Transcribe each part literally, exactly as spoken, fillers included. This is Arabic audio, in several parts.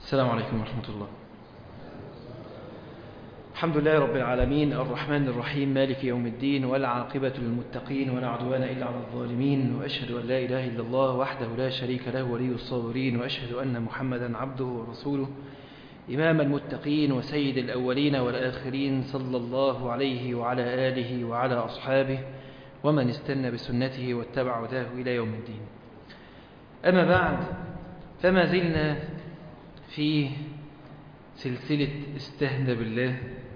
السلام عليكم ورحمة الله. الحمد لله رب العالمين الرحمن الرحيم مالك يوم الدين، والعاقبة للمتقين ولا عدوان إلا على الظالمين، وأشهد أن لا إله إلا الله وحده لا شريك له ولي الصابرين، وأشهد أن محمدا عبده ورسوله إمام المتقين وسيد الأولين والآخرين، صلى الله عليه وعلى آله وعلى أصحابه ومن استنى بسنته واتبع هداه إلى يوم الدين. أما بعد، فما زلنا في سلسلة استهدى بالله،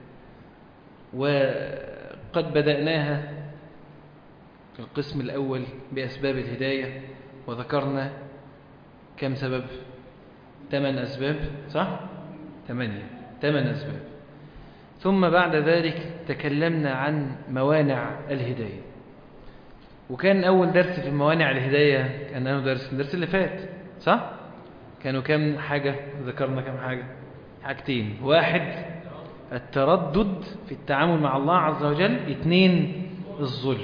وقد بدأناها في القسم الأول بأسباب الهداية، وذكرنا كم سبب؟ ثمان أسباب، صح؟ ثمانية ثمان أسباب. ثم بعد ذلك تكلمنا عن موانع الهداية، وكان أول درس في موانع الهداية كان أول درس الدرس اللي فات، صح؟ كانوا كم حاجة؟ ذكرنا كم حاجة؟ حاجتين: واحد التردد في التعامل مع الله عز وجل، اثنين الظلم.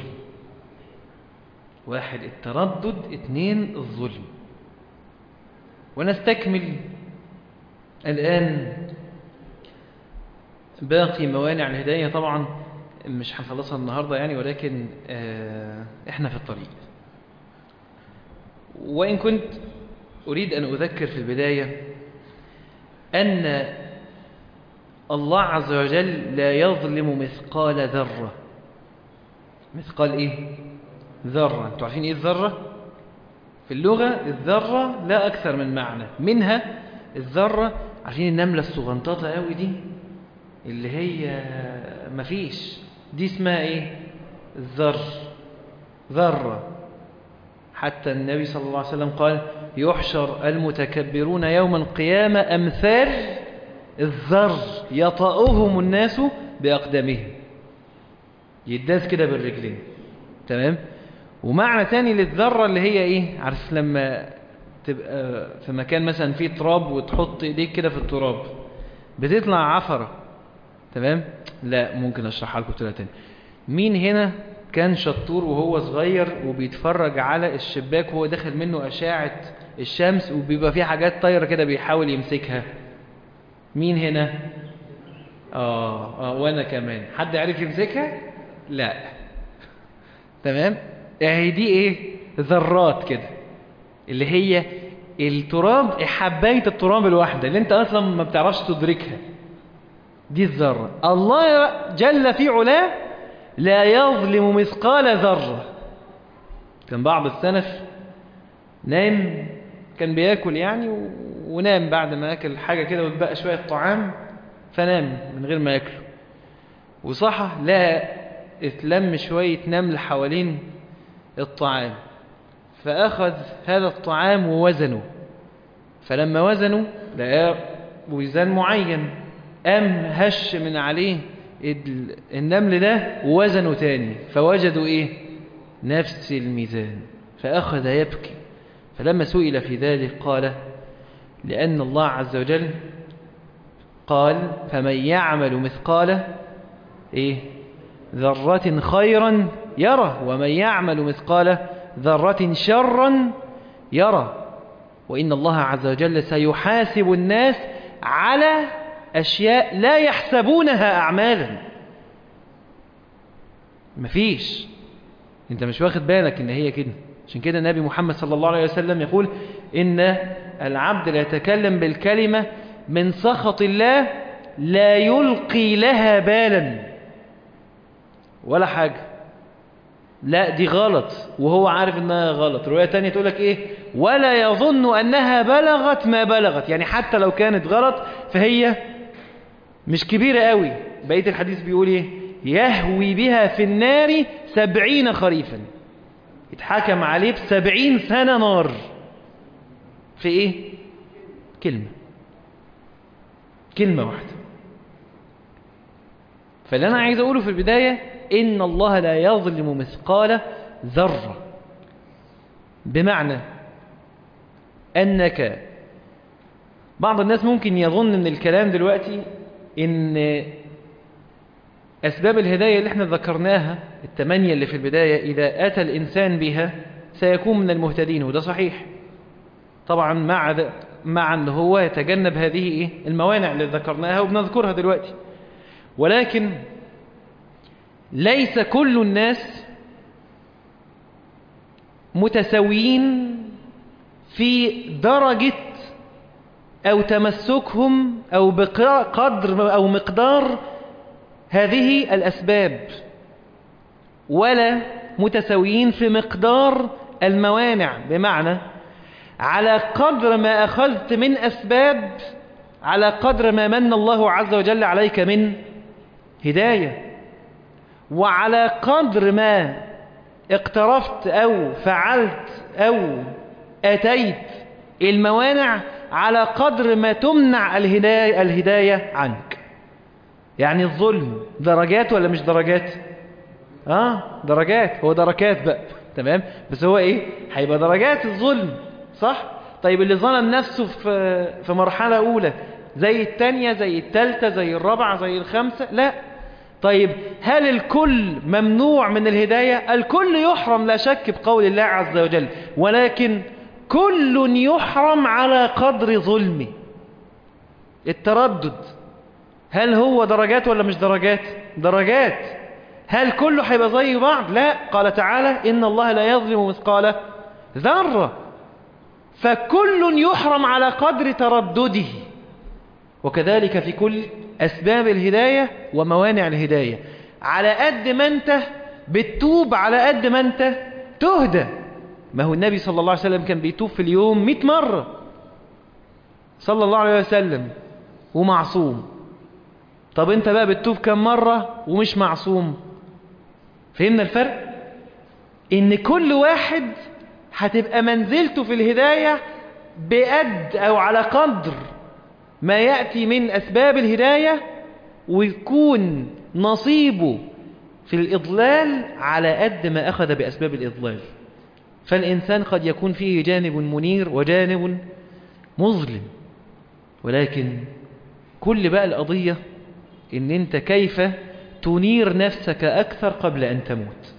واحد التردد، اثنين الظلم. ونستكمل الآن باقي موانع الهداية. طبعا مش هنخلصها النهاردة يعني، ولكن آه احنا في الطريق. وإن كنت أريد أن أذكر في البداية أن الله عز وجل لا يظلم مثقال ذرة. مثقال إيه؟ ذرة. أنتوا عارفين إيه الذرة؟ في اللغة الذرة لا أكثر من معنى، منها الذرة. عارفين النملة الصغنطاطة قوي دي اللي هي مفيش، دي اسمها إيه؟ الذر، ذرة. حتى النبي صلى الله عليه وسلم قال: يحشر المتكبرون يوم القيامة أمثال الذر يطأهم الناس بأقدامهم. يداس كده بالرجلين، تمام؟ ومعنى تاني للذرة اللي هي ايه؟ عارف لما تبقى في مكان مثلا فيه تراب وتحط ايديك كده في التراب بتطلع عفرة، تمام؟ لا، ممكن اشرحها لكم بطريقة تانية. مين هنا كان شطور وهو صغير وبيتفرج على الشباك وهو داخل منه أشعة الشمس وبيبقى فيه حاجات طايرة كده بيحاول يمسكها؟ مين هنا؟ آه, آه وأنا كمان. حد عارف يمسكها؟ لا. تمام؟ اهي دي ايه؟ ذرات كده، اللي هي التراب، حباية التراب الواحدة اللي انت اصلا ما بتعرفش تدركها، دي الذرة. الله جل في علاه لا يظلم مثقال ذرة. كان بعض السلف نام، كان بياكل يعني، ونام بعد ما اكل حاجة كده واتبقى شوية طعام، فنام من غير ما ياكله. وصحى لا اتلم شوية نمل حوالين الطعام، فأخذ هذا الطعام ووزنه. فلما وزنه لقى وزن معين، قام هش من عليه النمل ده ووزنه تاني، فوجدوا ايه؟ نفس الميزان. فأخذ يبكي. فلما سئل في ذلك قال: لأن الله عز وجل قال: فمن يعمل مثقال ايه؟ ذرة خيرا يره، ومن يعمل مثقال ذرة شرا يره، وإن الله عز وجل سيحاسب الناس على أشياء لا يحسبونها أعمالا. مفيش، انت مش واخد بالك ان هي كده. عشان كده النبي محمد صلى الله عليه وسلم يقول: إن العبد لا يتكلم بالكلمة من سخط الله لا يلقي لها بالا ولا حاجة. لا، دي غلط وهو عارف انها غلط. رواية تانية تقولك ايه؟ ولا يظن انها بلغت ما بلغت، يعني حتى لو كانت غلط فهي مش كبيرة قوي. بقية الحديث بيقول ايه؟ يهوي بها في النار سبعين خريفا، يتحكم عليه بسبعين سنة نار في ايه؟ كلمة كلمة واحدة. فاللي انا عايز اقوله في البداية إن الله لا يظلم مثقال ذرة، بمعنى أنك بعض الناس ممكن يظن من الكلام دلوقتي إن أسباب الهداية اللي احنا ذكرناها الثمانية اللي في البداية إذا أتى الإنسان بها سيكون من المهتدين، وده صحيح طبعا، مع مع أن هو يتجنب هذه إيه؟ الموانع اللي ذكرناها وبنذكرها دلوقتي. ولكن ليس كل الناس متساويين في درجة أو تمسكهم أو بقدر أو مقدار هذه الأسباب، ولا متساويين في مقدار الموانع. بمعنى على قدر ما أخذت من أسباب على قدر ما من الله عز وجل عليك من هداية، وعلى قدر ما اقترفت أو فعلت أو أتيت الموانع على قدر ما تمنع الهداية, الهداية عنك. يعني الظلم درجات ولا مش درجات؟ آه درجات، هو دركات بقى، تمام؟ بس هو إيه؟ هيبقى درجات الظلم، صح؟ طيب اللي ظلم نفسه في في مرحلة أولى زي الثانية زي الثالثة زي الرابعة زي الخامسة؟ لا. طيب هل الكل ممنوع من الهداية؟ الكل يحرم لا شك بقول الله عز وجل، ولكن كل يحرم على قدر ظلمه. التردد هل هو درجات ولا مش درجات؟ درجات. هل كله هيبقى زي بعض؟ لا. قال تعالى إن الله لا يظلم مثقال ذرة، فكل يحرم على قدر تردده. وكذلك في كل أسباب الهداية وموانع الهداية، على قد ما أنت بتتوب على قد ما أنت تهدى. ما هو النبي صلى الله عليه وسلم كان بيتوب في اليوم مئة مرة صلى الله عليه وسلم ومعصوم. طب أنت بقى بتتوب كم مرة ومش معصوم؟ فهمنا الفرق؟ إن كل واحد هتبقى منزلته في الهداية بقد أو على قدر ما يأتي من أسباب الهداية، ويكون نصيبه في الإضلال على قد ما أخذ بأسباب الإضلال. فالإنسان قد يكون فيه جانب منير وجانب مظلم، ولكن كل بقى القضية إن أنت كيف تنير نفسك أكثر قبل أن تموت.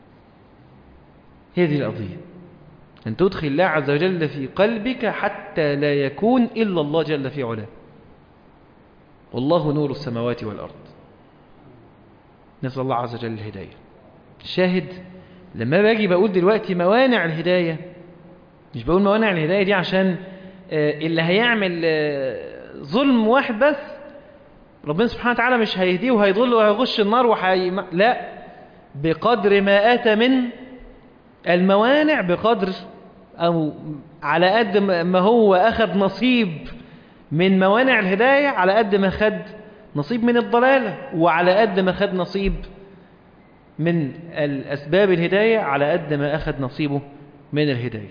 هذه القضية، أن تدخل الله عز وجل في قلبك حتى لا يكون إلا الله جل في علاه. والله نور السماوات والأرض. نسأل الله عز وجل الهداية. الشاهد لما باجي بقول دلوقتي موانع الهداية، مش بقول موانع الهداية دي عشان اللي هيعمل ظلم واحد بس ربنا سبحانه وتعالى مش هيهديه وهيضل وهيغش النار وحي... لا، بقدر ما آتى من الموانع، بقدر أو على قد ما هو أخذ نصيب من موانع الهداية على قد ما خد نصيب من الضلالة، وعلى قد ما خد نصيب من الأسباب الهداية على قد ما أخذ نصيبه من الهداية.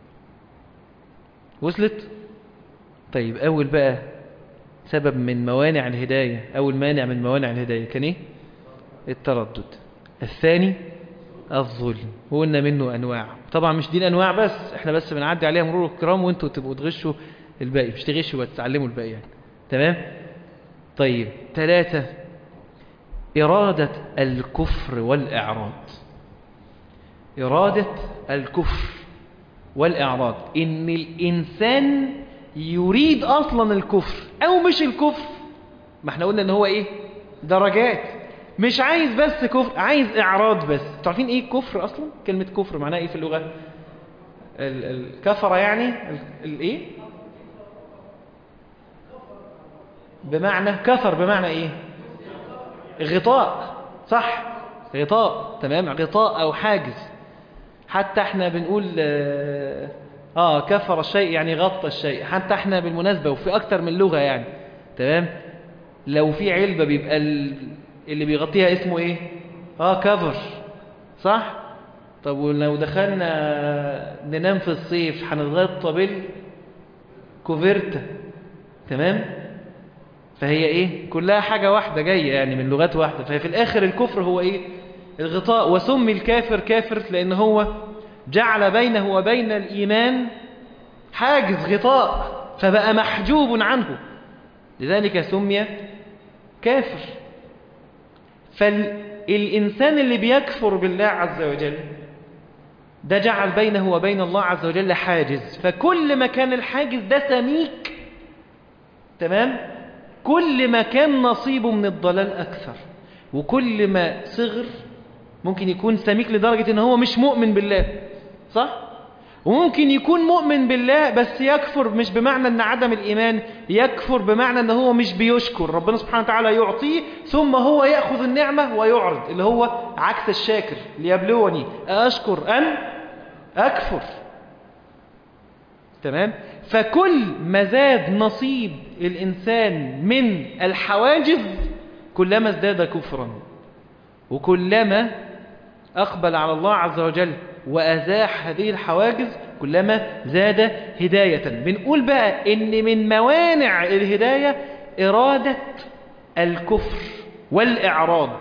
وصلت؟ طيب أول بقى سبب من موانع الهداية، أول مانع من موانع الهداية كان إيه؟ التردد. الثاني الظلم، وقلنا منه أنواع. طبعا مش دي الأنواع بس، احنا بس بنعدي عليها مرور الكرام وانتوا تبقوا تغشوا الباقي، مش تغشوا وتتعلموا الباقي يعني. تمام؟ طيب ثلاثة، إرادة الكفر والإعراض. إرادة الكفر والإعراض، إن الإنسان يريد أصلا الكفر أو مش الكفر. ما احنا قلنا إن هو إيه؟ درجات. مش عايز بس كفر، عايز إعراض بس. تعرفين إيه كفر أصلا؟ كلمة كفر معناها إيه في اللغة؟ الكفر يعني الإيه؟ بمعنى كفر، بمعنى إيه؟ غطاء، صح؟ غطاء، تمام؟ غطاء أو حاجز. حتى احنا بنقول آه كفر الشيء يعني غطى الشيء. حتى احنا بالمناسبة وفي أكتر من لغة يعني، تمام؟ لو في علبة بيبقى اللي بيغطيها اسمه ايه؟ اه كفر، صح؟ طب ولو دخلنا ننام في الصيف هنتغطى بالكوفرتا، تمام؟ فهي ايه؟ كلها حاجة واحدة جاية يعني من لغات واحدة. فهي في الآخر الكفر هو ايه؟ الغطاء. وسمي الكافر كافر لأن هو جعل بينه وبين الإيمان حاجز، غطاء، فبقى محجوب عنه، لذلك سمي كافر. فالإنسان اللي بيكفر بالله عز وجل ده جعل بينه وبين الله عز وجل حاجز، فكل ما كان الحاجز ده سميك، تمام، كل ما كان نصيبه من الضلال أكثر، وكل ما صغر ممكن يكون سميك لدرجة إن هو مش مؤمن بالله، صح؟ وممكن يكون مؤمن بالله بس يكفر، مش بمعنى أن عدم الإيمان، يكفر بمعنى أنه هو مش بيشكر ربنا سبحانه وتعالى، يعطيه ثم هو يأخذ النعمة ويعرض، اللي هو عكس الشاكر، ليبلوني أشكر أم أكفر. تمام؟ فكل ما زاد نصيب الإنسان من الحواجز كلما ازداد كفرا، وكلما أقبل على الله عز وجل وأزاح هذه الحواجز كلما زاد هداية. بنقول بقى إن من موانع الهداية إرادة الكفر والإعراض،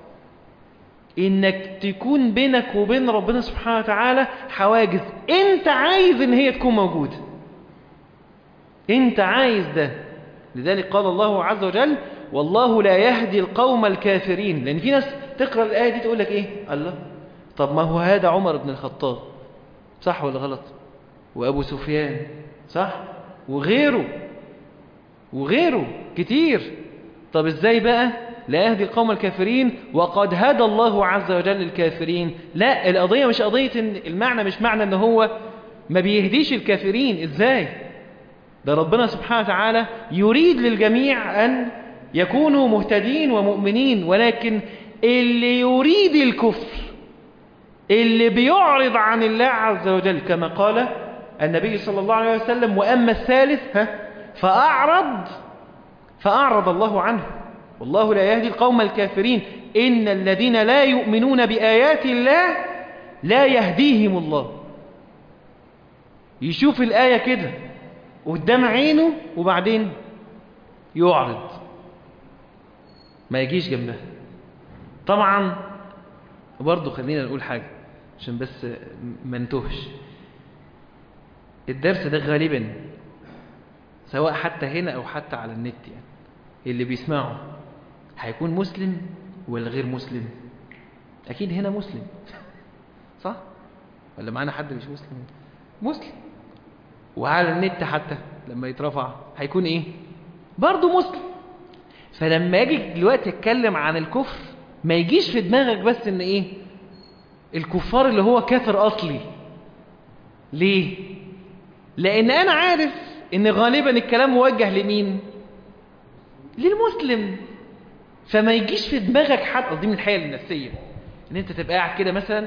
إنك تكون بينك وبين ربنا سبحانه وتعالى حواجز أنت عايز إن هي تكون موجودة، أنت عايز ده. لذلك قال الله عز وجل والله لا يهدي القوم الكافرين. لأن في ناس تقرأ الآية دي تقول لك إيه؟ الله، طب ما هو هذا عمر بن الخطاب، صح ولا غلط؟ وأبو سفيان، صح؟ وغيره وغيره كتير. طب إزاي بقى لا يهدي القوم الكافرين وقد هدى الله عز وجل الكافرين؟ لا، القضية مش قضية إن المعنى مش معنى إن هو ما بيهديش الكافرين. إزاي؟ ده ربنا سبحانه وتعالى يريد للجميع أن يكونوا مهتدين ومؤمنين، ولكن اللي يريد الكفر، اللي بيعرض عن الله عز وجل، كما قال النبي صلى الله عليه وسلم وأما الثالث ها فأعرض فأعرض الله عنه، والله لا يهدي القوم الكافرين إن الذين لا يؤمنون بآيات الله لا يهديهم الله. يشوف الآية كده قدام عينه وبعدين يعرض، ما يجيش جنبها. طبعا برضو خلينا نقول حاجة عشان بس ما نتوهش، الدرس ده غالبا سواء حتى هنا أو حتى على النت، يعني اللي بيسمعه هيكون مسلم ولا غير مسلم؟ أكيد هنا مسلم، صح؟ ولا معانا حد مش مسلم؟ مسلم. وعلى النت حتى لما يترفع هيكون إيه؟ برضو مسلم. فلما يجي دلوقتي اتكلم عن الكفر ما يجيش في دماغك بس ان ايه الكفار اللي هو كافر اصلي. ليه؟ لان انا عارف ان غالبا الكلام موجه لمين؟ للمسلم. فما يجيش في دماغك حد، قصدي من الحياة النفسية، ان انت تبقى قاعد كده مثلا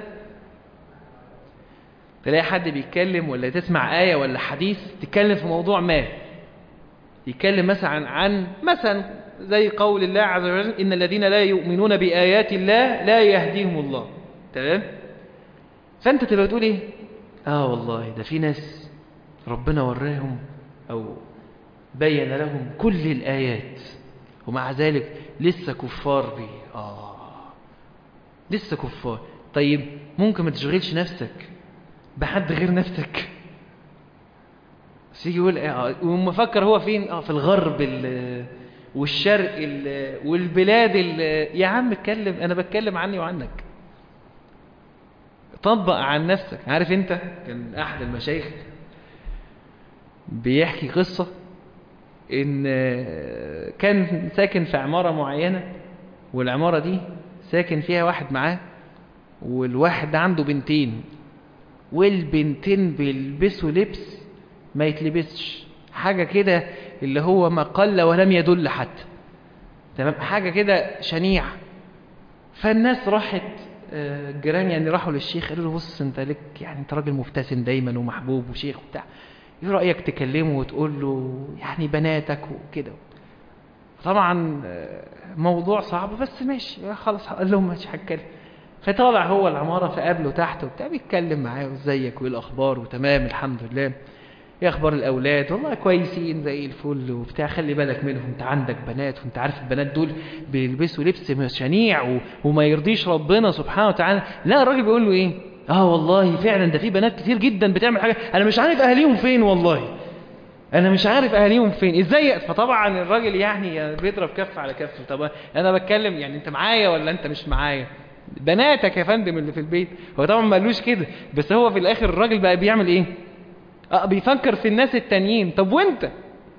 تلاقي حد بيتكلم ولا تسمع آية ولا حديث تتكلم في موضوع ما، يتكلم مثلا عن مثلا زي قول الله عز وجل إن الذين لا يؤمنون بآيات الله لا يهديهم الله، تمام؟ فأنت تبقى تقول إيه؟ آه والله ده في ناس ربنا وراهم أو بين لهم كل الآيات ومع ذلك لسه كفار بيه. آه لسه كفار. طيب ممكن ما تشغلش نفسك بحد غير نفسك؟ سيجي يقول اه ومفكر هو فين؟ اه في الغرب والشرق والبلاد. يا عم اتكلم، انا بتكلم عني وعنك، طبق عن نفسك. عارف انت كان احد المشايخ بيحكي قصة ان كان ساكن في عمارة معينة، والعمارة دي ساكن فيها واحد معاه، والواحد ده عنده بنتين، والبنتين بيلبسوا لبس ما يتلبسش، حاجة كده اللي هو ما قل ولم يدل حتى، تمام، حاجة كده شنيع. فالناس راحت الجيران يعني راحوا للشيخ قالوا له بص انت لك يعني انت راجل مبتسم دايما ومحبوب وشيخ وبتاع، ايه رأيك تكلمه وتقول له يعني بناتك وكده؟ طبعا موضوع صعب بس ماشي خلاص، قال لهم ماشي هتكلم. فطالع هو العمارة فقابله تحت وبتاع، بيتكلم معاه وازيك وايه الاخبار وتمام الحمد لله، ايه اخبار الاولاد؟ والله كويسين زي الفل وبتاع، خلي بالك منهم، انت عندك بنات وانت عارف البنات دول بيلبسوا لبس شنيع وما يرضيش ربنا سبحانه وتعالى. لا الراجل بيقول له ايه؟ اه والله فعلا ده في بنات كتير جدا بتعمل حاجه انا مش عارف اهاليهم فين، والله انا مش عارف اهاليهم فين ازاي. فطبعا الراجل يعني بيضرب كف على كف، طب انا بتكلم يعني انت معايا ولا انت مش معايا؟ بناتك يا فندم اللي في البيت. هو طبعا ما قالوش كده، بس هو في الاخر الراجل بقى بيعمل ايه؟ اه بيفكر في الناس التانيين. طب وانت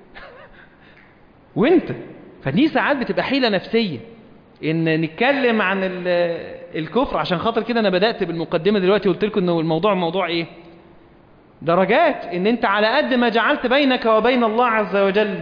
وانت فدي ساعات بتبقى حيلة نفسية ان نتكلم عن الكفر. عشان خاطر كده انا بدأت بالمقدمة دلوقتي، قلت لكم انه الموضوع موضوع ايه؟ درجات. ان انت على قد ما جعلت بينك وبين الله عز وجل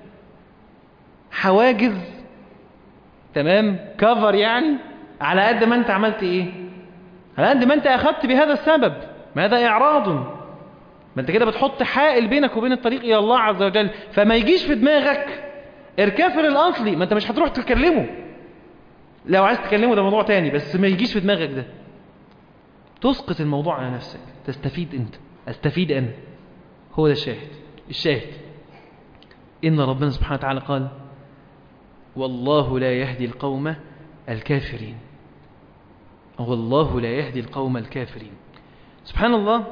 حواجز، تمام، كفر يعني، على قد ما انت عملت ايه؟ على قد ما انت اخذت بهذا السبب. ما هذا اعراض، ما انت كده بتحط حائل بينك وبين الطريق الى الله عز وجل. فما يجيش في دماغك الكافر الاصلي، ما انت مش هتروح تكلمه. لو عايز تكلمه ده موضوع تاني، بس ما يجيش في دماغك ده. تسقط الموضوع على نفسك، تستفيد انت، استفيد انا. هو ده الشاهد. الشاهد ان ربنا سبحانه وتعالى قال: والله لا يهدي القوم الكافرين. والله لا يهدي القوم الكافرين. سبحان الله.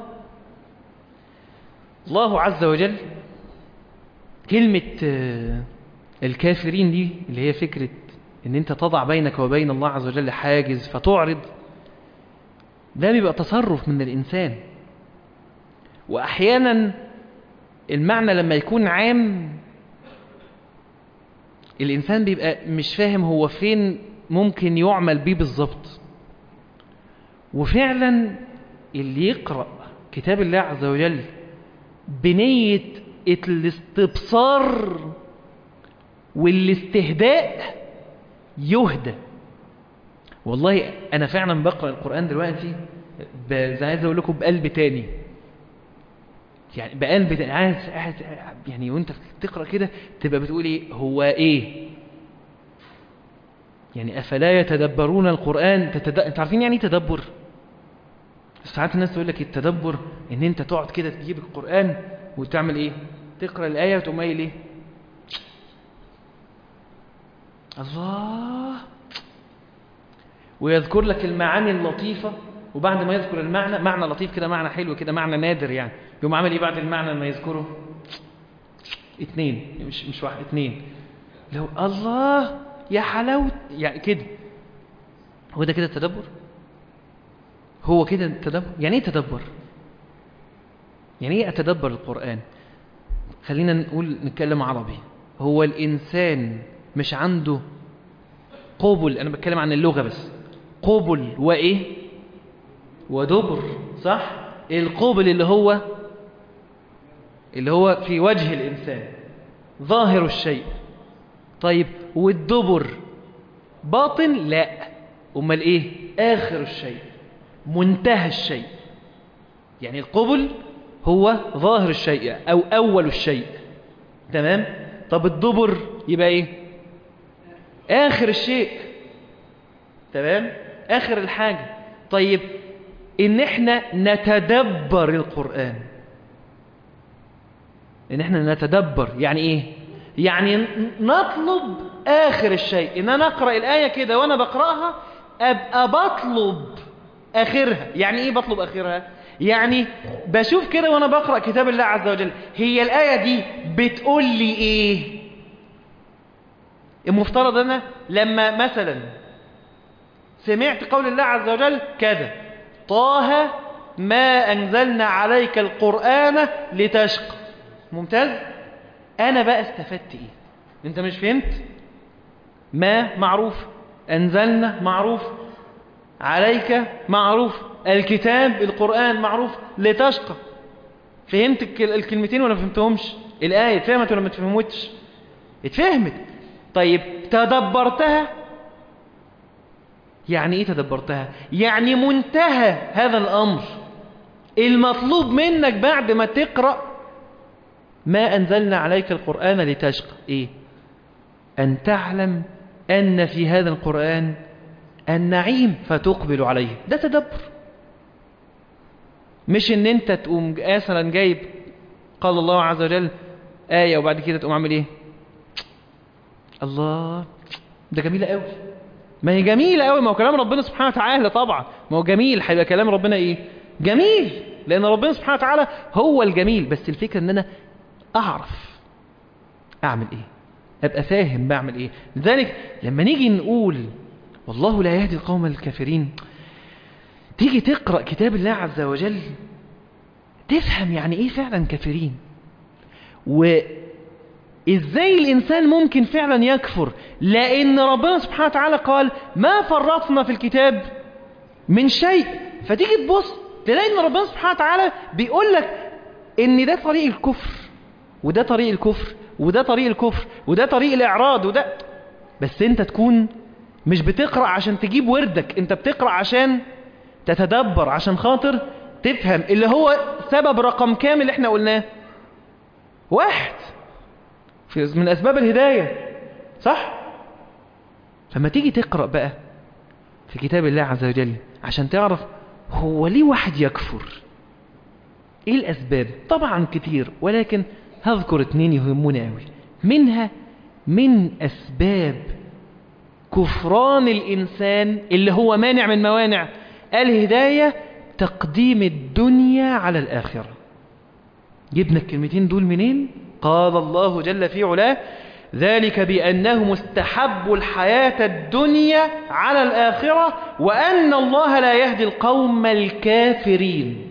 الله عز وجل كلمة الكافرين دي اللي هي فكرة ان انت تضع بينك وبين الله عز وجل حاجز فتعرض، ده بيبقى تصرف من الإنسان. وأحيانا المعنى لما يكون عام الإنسان بيبقى مش فاهم هو فين ممكن يعمل بيه بالظبط. وفعلا اللي يقرأ كتاب الله عز وجل بنية الاستبصار والاستهداء يهدى. والله أنا فعلا بقرأ القرآن دلوقتي زي عايز أقول لكم بقلب تاني، يعني بقلب تاني، عايز يعني وانت تقرأ كده تبقى بتقول ايه هو ايه يعني. أفلا يتدبرون القرآن؟ تتد... انت عارفين يعني تدبر؟ ساعات الناس تقول لك التدبر ان انت تقعد كده تجيب القرآن وتعمل ايه، تقرأ الآية وتقوم قايل ايه، الله، ويذكر لك المعاني اللطيفة، وبعد ما يذكر المعنى، معنى لطيف كده، معنى حلو كده، معنى نادر يعني، يقوم عامل ايه بعد المعنى ما يذكره؟ اتنين، مش مش واحد، اتنين. لو الله يا حلاوة يعني كده. هو ده كده التدبر؟ هو كده التدبر؟ يعني ايه تدبر؟ يعني ايه اتدبر القرآن؟ خلينا نقول نتكلم عربي. هو الإنسان مش عنده قبل، أنا بتكلم عن اللغة بس، قبل وإيه ودبر، صح؟ القبل اللي هو اللي هو في وجه الإنسان ظاهر الشيء. طيب والدبر باطن؟ لا. أمال إيه؟ آخر الشيء، منتهى الشيء. يعني القبل هو ظاهر الشيء أو أول الشيء، تمام؟ طب الدبر يبقى إيه؟ آخر الشيء، تمام؟ آخر الحاجة. طيب إن إحنا نتدبر القرآن، إن إحنا نتدبر يعني إيه؟ يعني نطلب آخر الشيء. إن أنا أقرأ الآية كده وأنا بقرأها أبقى بطلب آخرها. يعني إيه بطلب آخرها؟ يعني بشوف كده وأنا بقرأ كتاب الله عز وجل، هي الآية دي بتقول لي إيه؟ المفترض أنا لما مثلا سمعت قول الله عز وجل كذا، طه ما أنزلنا عليك القرآن لتشقى، ممتاز. أنا بقى استفدت إيه؟ أنت مش فهمت؟ ما معروف، أنزلنا معروف، عليك معروف، الكتاب القرآن معروف، لتشقى. فهمت الكلمتين ولا فهمتهمش؟ الآية اتفهمت ولا ما اتفهمتش؟ اتفهمت. طيب تدبرتها؟ يعني ايه تدبرتها؟ يعني منتهى هذا الأمر المطلوب منك بعد ما تقرأ ما أنزلنا عليك القرآن لتشقى ايه؟ أن تعلم أن في هذا القرآن النعيم فتقبل عليه. ده تدبر. مش ان انت تقوم مثلا جايب قال الله عز وجل آية وبعد كده تقوم عامل ايه؟ الله ده جميلة قوي. ما هي جميلة قوي، ما هو كلام ربنا سبحانه وتعالى طبعا، ما هو جميل، هيبقى كلام ربنا ايه؟ جميل، لأن ربنا سبحانه وتعالى هو الجميل. بس الفكرة ان انا اعرف اعمل ايه، ابقى فاهم بعمل ايه. لذلك لما نيجي نقول والله لا يهدي القوم الكافرين. تيجي تقرأ كتاب الله عز وجل تفهم يعني ايه فعلا كافرين، وازاي الانسان ممكن فعلا يكفر، لان ربنا سبحانه وتعالى قال ما فرطنا في الكتاب من شيء. فتيجي تبص تلاقي ان ربنا سبحانه وتعالى بيقول لك ان ده طريق الكفر وده طريق الكفر وده طريق الكفر وده طريق الاعراض وده، بس انت تكون مش بتقرأ عشان تجيب وردك، انت بتقرأ عشان تتدبر، عشان خاطر تفهم اللي هو سبب رقم كام اللي احنا قلناه، واحد من اسباب الهداية، صح؟ فما تيجي تقرأ بقى في كتاب الله عز وجل عشان تعرف هو ليه واحد يكفر، ايه الاسباب؟ طبعا كتير، ولكن هذكر اتنين يهمون قوي. منها من اسباب كفران الانسان اللي هو مانع من موانع الهداية تقديم الدنيا على الآخرة. جبنا الكلمتين دول منين؟ قال الله جل في علاه ذلك بأنهم استحبوا الحياة الدنيا على الآخرة وأن الله لا يهدي القوم الكافرين.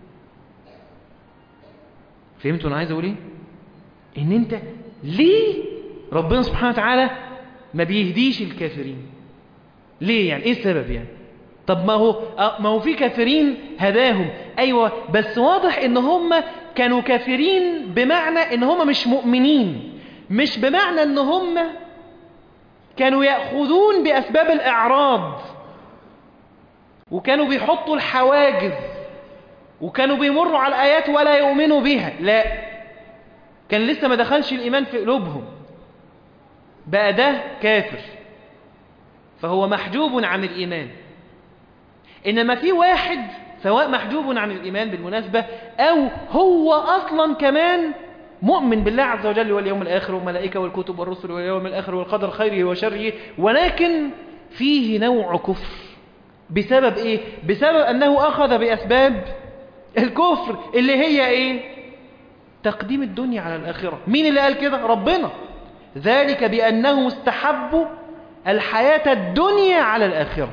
فهمتوا أنا عايز أقول إيه؟ إن أنت ليه ربنا سبحانه وتعالى ما بيهديش الكافرين؟ ليه يعني؟ إيه السبب يعني؟ طب ما هو ما هو في كافرين هداهم، أيوة، بس واضح إن هم كانوا كافرين بمعنى إن هم مش مؤمنين، مش بمعنى إن هم كانوا يأخذون بأسباب الإعراض وكانوا بيحطوا الحواجز وكانوا بيمروا على الآيات ولا يؤمنوا بها، لا، كان لسه ما دخلش الإيمان في قلوبهم، بقى ده كافر فهو محجوب عن الإيمان. إنما في واحد سواء محجوب عن الإيمان بالمناسبة أو هو أصلا كمان مؤمن بالله عز وجل واليوم الآخر والملائكة والكتب والرسل واليوم الآخر والقدر خيره وشره، ولكن فيه نوع كفر. بسبب إيه؟ بسبب أنه أخذ بأسباب الكفر اللي هي إيه؟ تقديم الدنيا على الآخرة. مين اللي قال كده؟ ربنا. ذلك بأنه استحبوا الحياة الدنيا على الآخرة.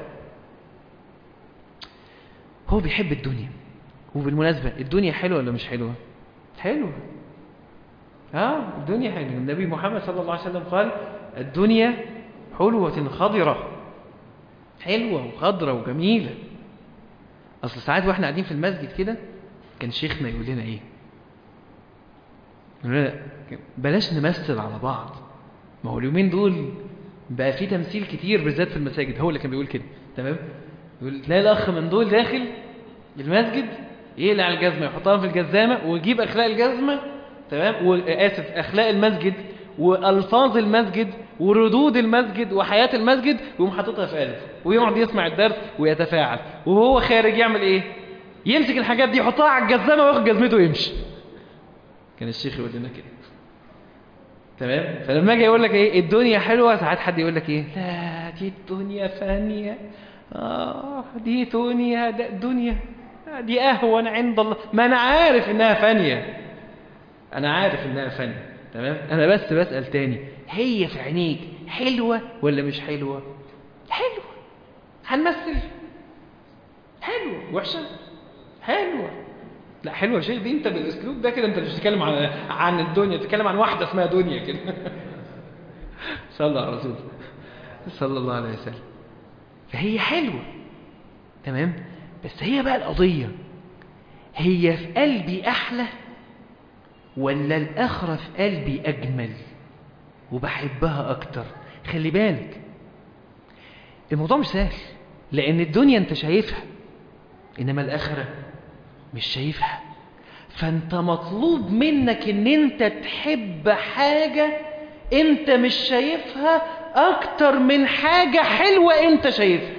هو بيحب الدنيا، وبالمناسبة الدنيا حلوة ولا مش حلوة؟ حلوة. ها الدنيا حلوة. النبي محمد صلى الله عليه وسلم قال الدنيا حلوة خضرة، حلوة وخضرة وجميلة. أصل ساعات واحنا قاعدين في المسجد كده كان شيخنا يقول لنا إيه؟ يقول لنا بلاش نمثل على بعض. ما هو اليومين دول بقى في تمثيل كتير بالذات في المساجد. هو اللي كان بيقول كده، تمام؟ يقول تلاقي الأخ من دول داخل المسجد يقلع الجزمة يحطها في الجزامة ويجيب أخلاق الجزمة، تمام، وآسف أخلاق المسجد وألفاظ المسجد وردود المسجد وحياة المسجد ويقوم حاططها في قلبه ويقعد يسمع الدرس ويتفاعل، وهو خارج يعمل إيه؟ يمسك الحاجات دي يحطها على الجزامة وياخد جزمته ويمشي. كان الشيخ يقول لنا كده، تمام؟ فلما اجي يقول لك ايه الدنيا حلوة، ساعات حد يقول لك ايه لا دي الدنيا فانية، آه دي دنيا، ده دنيا دي أهون عند الله. ما أنا عارف إنها فانية، أنا عارف إنها فانية، تمام؟ أنا بس بسأل تاني، هي في عينيك حلوة ولا مش حلوة؟ حلوة. هنمثل حلوة وحشة؟ حلوة. لا حلوة شيء دي أنت بالأسلوب ده كده أنت مش بتتكلم عن عن الدنيا، بتتكلم عن واحدة اسمها دنيا كده. صلى الله على رسول صلى الله عليه وسلم. فهي حلوة، تمام؟ بس هي بقى القضية، هي في قلبي أحلى ولا الآخرة في قلبي أجمل وبحبها أكتر؟ خلي بالك الموضوع مش سهل، لأن الدنيا أنت شايفها إنما الآخرة مش شايفها. فأنت مطلوب منك إن أنت تحب حاجة أنت مش شايفها أكتر من حاجة حلوة أنت شايفها،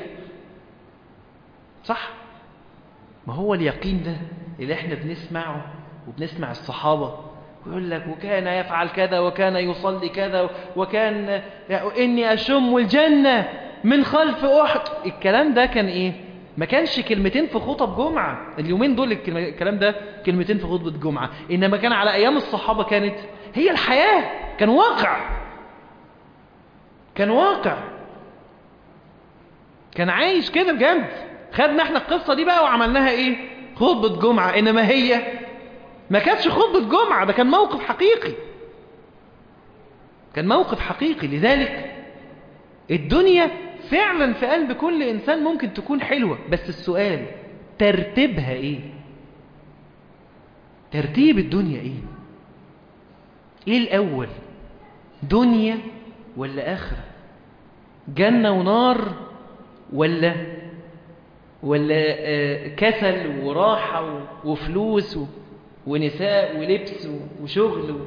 صح؟ ما هو اليقين ده اللي احنا بنسمعه وبنسمع الصحابة ويقول لك وكان يفعل كذا وكان يصلي كذا وكان إني أشم الجنة من خلف أحد. الكلام ده كان إيه؟ ما كانش كلمتين في خطب جمعة. اليومين دول الكلام ده كلمتين في خطبة جمعة، إنما كان على أيام الصحابة كانت هي الحياة، كان واقع، كان واقع. كان عايش كده بجد. خدنا احنا القصة دي بقى وعملناها ايه؟ خطبة جمعة. انما هي ما كانتش خطبة جمعة، ده كان موقف حقيقي، كان موقف حقيقي. لذلك الدنيا فعلا في قلب كل إنسان ممكن تكون حلوة، بس السؤال ترتيبها إيه؟ ترتيب الدنيا إيه؟ إيه الأول؟ دنيا ولا آخرة؟ جنة ونار ولا ولا كسل وراحة وفلوس ونساء ولبس وشغل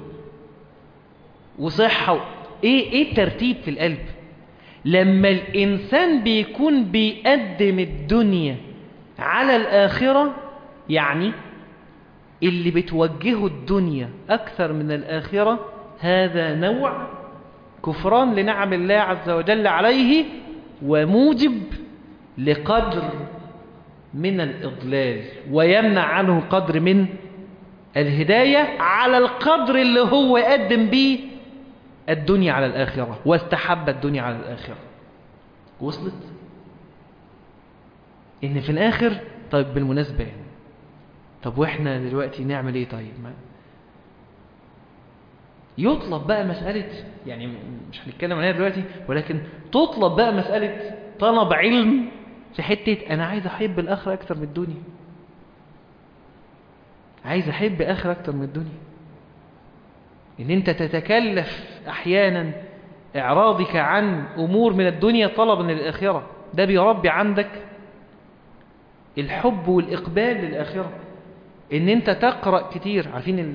وصحة؟ إيه إيه الترتيب في القلب؟ لما الإنسان بيكون بيقدم الدنيا على الآخرة، يعني اللي بتوجهه الدنيا أكثر من الآخرة، هذا نوع كفران لنعم الله عز وجل عليه، وموجب لقدر من الإضلال، ويمنع عنه قدر من الهداية على القدر اللي هو يقدم به الدنيا على الآخرة واستحب الدنيا على الآخرة. وصلت؟ إن في الآخر، طيب بالمناسبة يعني، طب وإحنا دلوقتي نعمل إيه؟ طيب ما يطلب بقى مسألة، يعني مش هنتكلم عنها دلوقتي، ولكن تطلب بقى مسألة طلب علم في حتة أنا عايز أحب الآخرة أكثر من الدنيا، عايز أحب آخرة أكثر من الدنيا. إن أنت تتكلف أحيانا إعراضك عن أمور من الدنيا طلبا للآخرة، ده بيربي عندك الحب والإقبال للآخرة. إن أنت تقرأ كتير. عارفين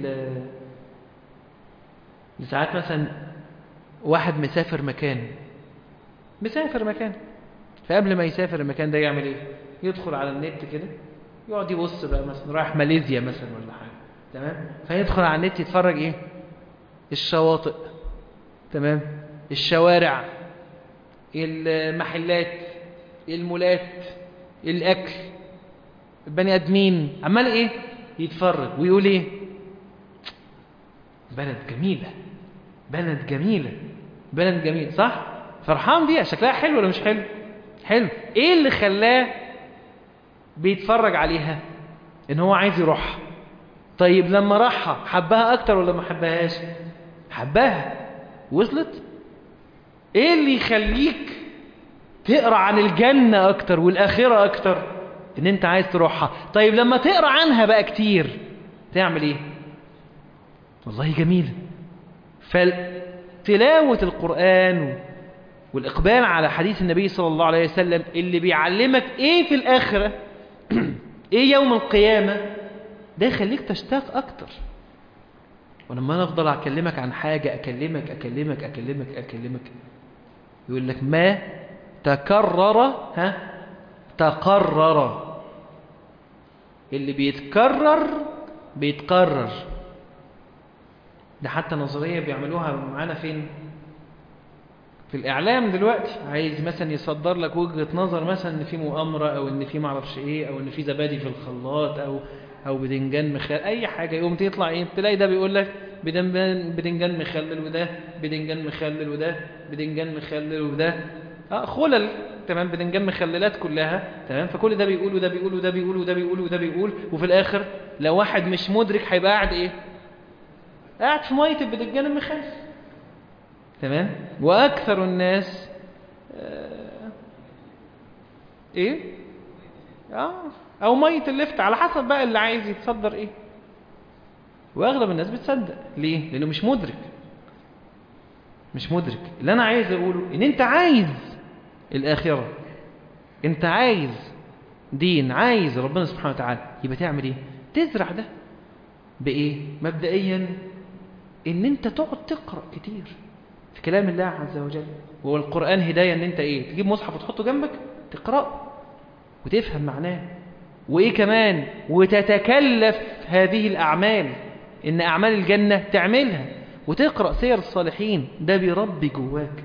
ساعات مثلا واحد مسافر مكان مسافر مكان فقبل ما يسافر المكان ده يعمل إيه؟ يدخل على النت كده، يقعد يبص بقى، مثلا رايح ماليزيا مثلا ولا حاجة، تمام؟ فيدخل على النت يتفرج إيه؟ الشواطئ، تمام، الشوارع، المحلات، المولات، الأكل، البني أدمين، عمال إيه؟ يتفرج ويقول إيه؟ بلد جميلة، بلد جميلة، بلد جميل، صح؟ فرحان بيها، شكلها حلو ولا مش حلو؟ حلو. إيه اللي خلاه بيتفرج عليها؟ إن هو عايز يروحها. طيب لما راحها حبها أكتر ولا ما حبهاش؟ حبها. وصلت؟ ايه اللي يخليك تقرأ عن الجنة اكتر والآخرة اكتر؟ ان انت عايز تروحها. طيب لما تقرأ عنها بقى كتير تعمل ايه؟ والله جميلة. فتلاوة القرآن والإقبال على حديث النبي صلى الله عليه وسلم اللي بيعلمك ايه في الآخرة ايه يوم القيامة، ده يخليك تشتاق اكتر. ولما انا افضل اكلمك عن حاجة اكلمك اكلمك اكلمك اكلمك يقول لك ما تكرر ها تقرر. اللي بيتكرر بيتقرر. ده حتى نظرية بيعملوها معانا فين؟ في الإعلام دلوقتي. عايز مثلا يصدر لك وجهة نظر مثلا إن في مؤامرة، أو إن في معرفش إيه، أو إن في زبادي في الخلاط، أو أو بدنجان مخلل، أي حاجة. يقوم تطلع إيه؟ تلاقي ده بيقول لك بدنجان مخلل، وده بدنجان مخلل، وده بدنجان مخلل، وده اه خلل، تمام، بدنجان مخللات كلها، تمام. فكل ده بيقول وده بيقول وده بيقول وده بيقول وده بيقول، وفي الآخر لو واحد مش مدرك هيبقى قاعد إيه؟ قاعد في مية البدنجان المخلل، تمام. وأكثر الناس آه إيه؟ آه أو مية اللفت، على حسب بقى اللي عايز يتصدر إيه. وأغلب الناس بتصدق. ليه؟ لأنه مش مدرك مش مدرك اللي أنا عايز أقوله. إن أنت عايز الآخرة، أنت عايز دين، عايز ربنا سبحانه وتعالى، يبقى تعمل إيه؟ تزرع ده بإيه؟ مبدئيا إن أنت تقعد تقرأ كتير في كلام الله عز وجل. وهو القرآن هداية. إن أنت إيه؟ تجيب مصحف وتحطه جنبك تقرأ وتفهم معناه. وإيه كمان؟ وتتكلف هذه الأعمال، إن أعمال الجنة تعملها، وتقرأ سير الصالحين. ده بيربي جواك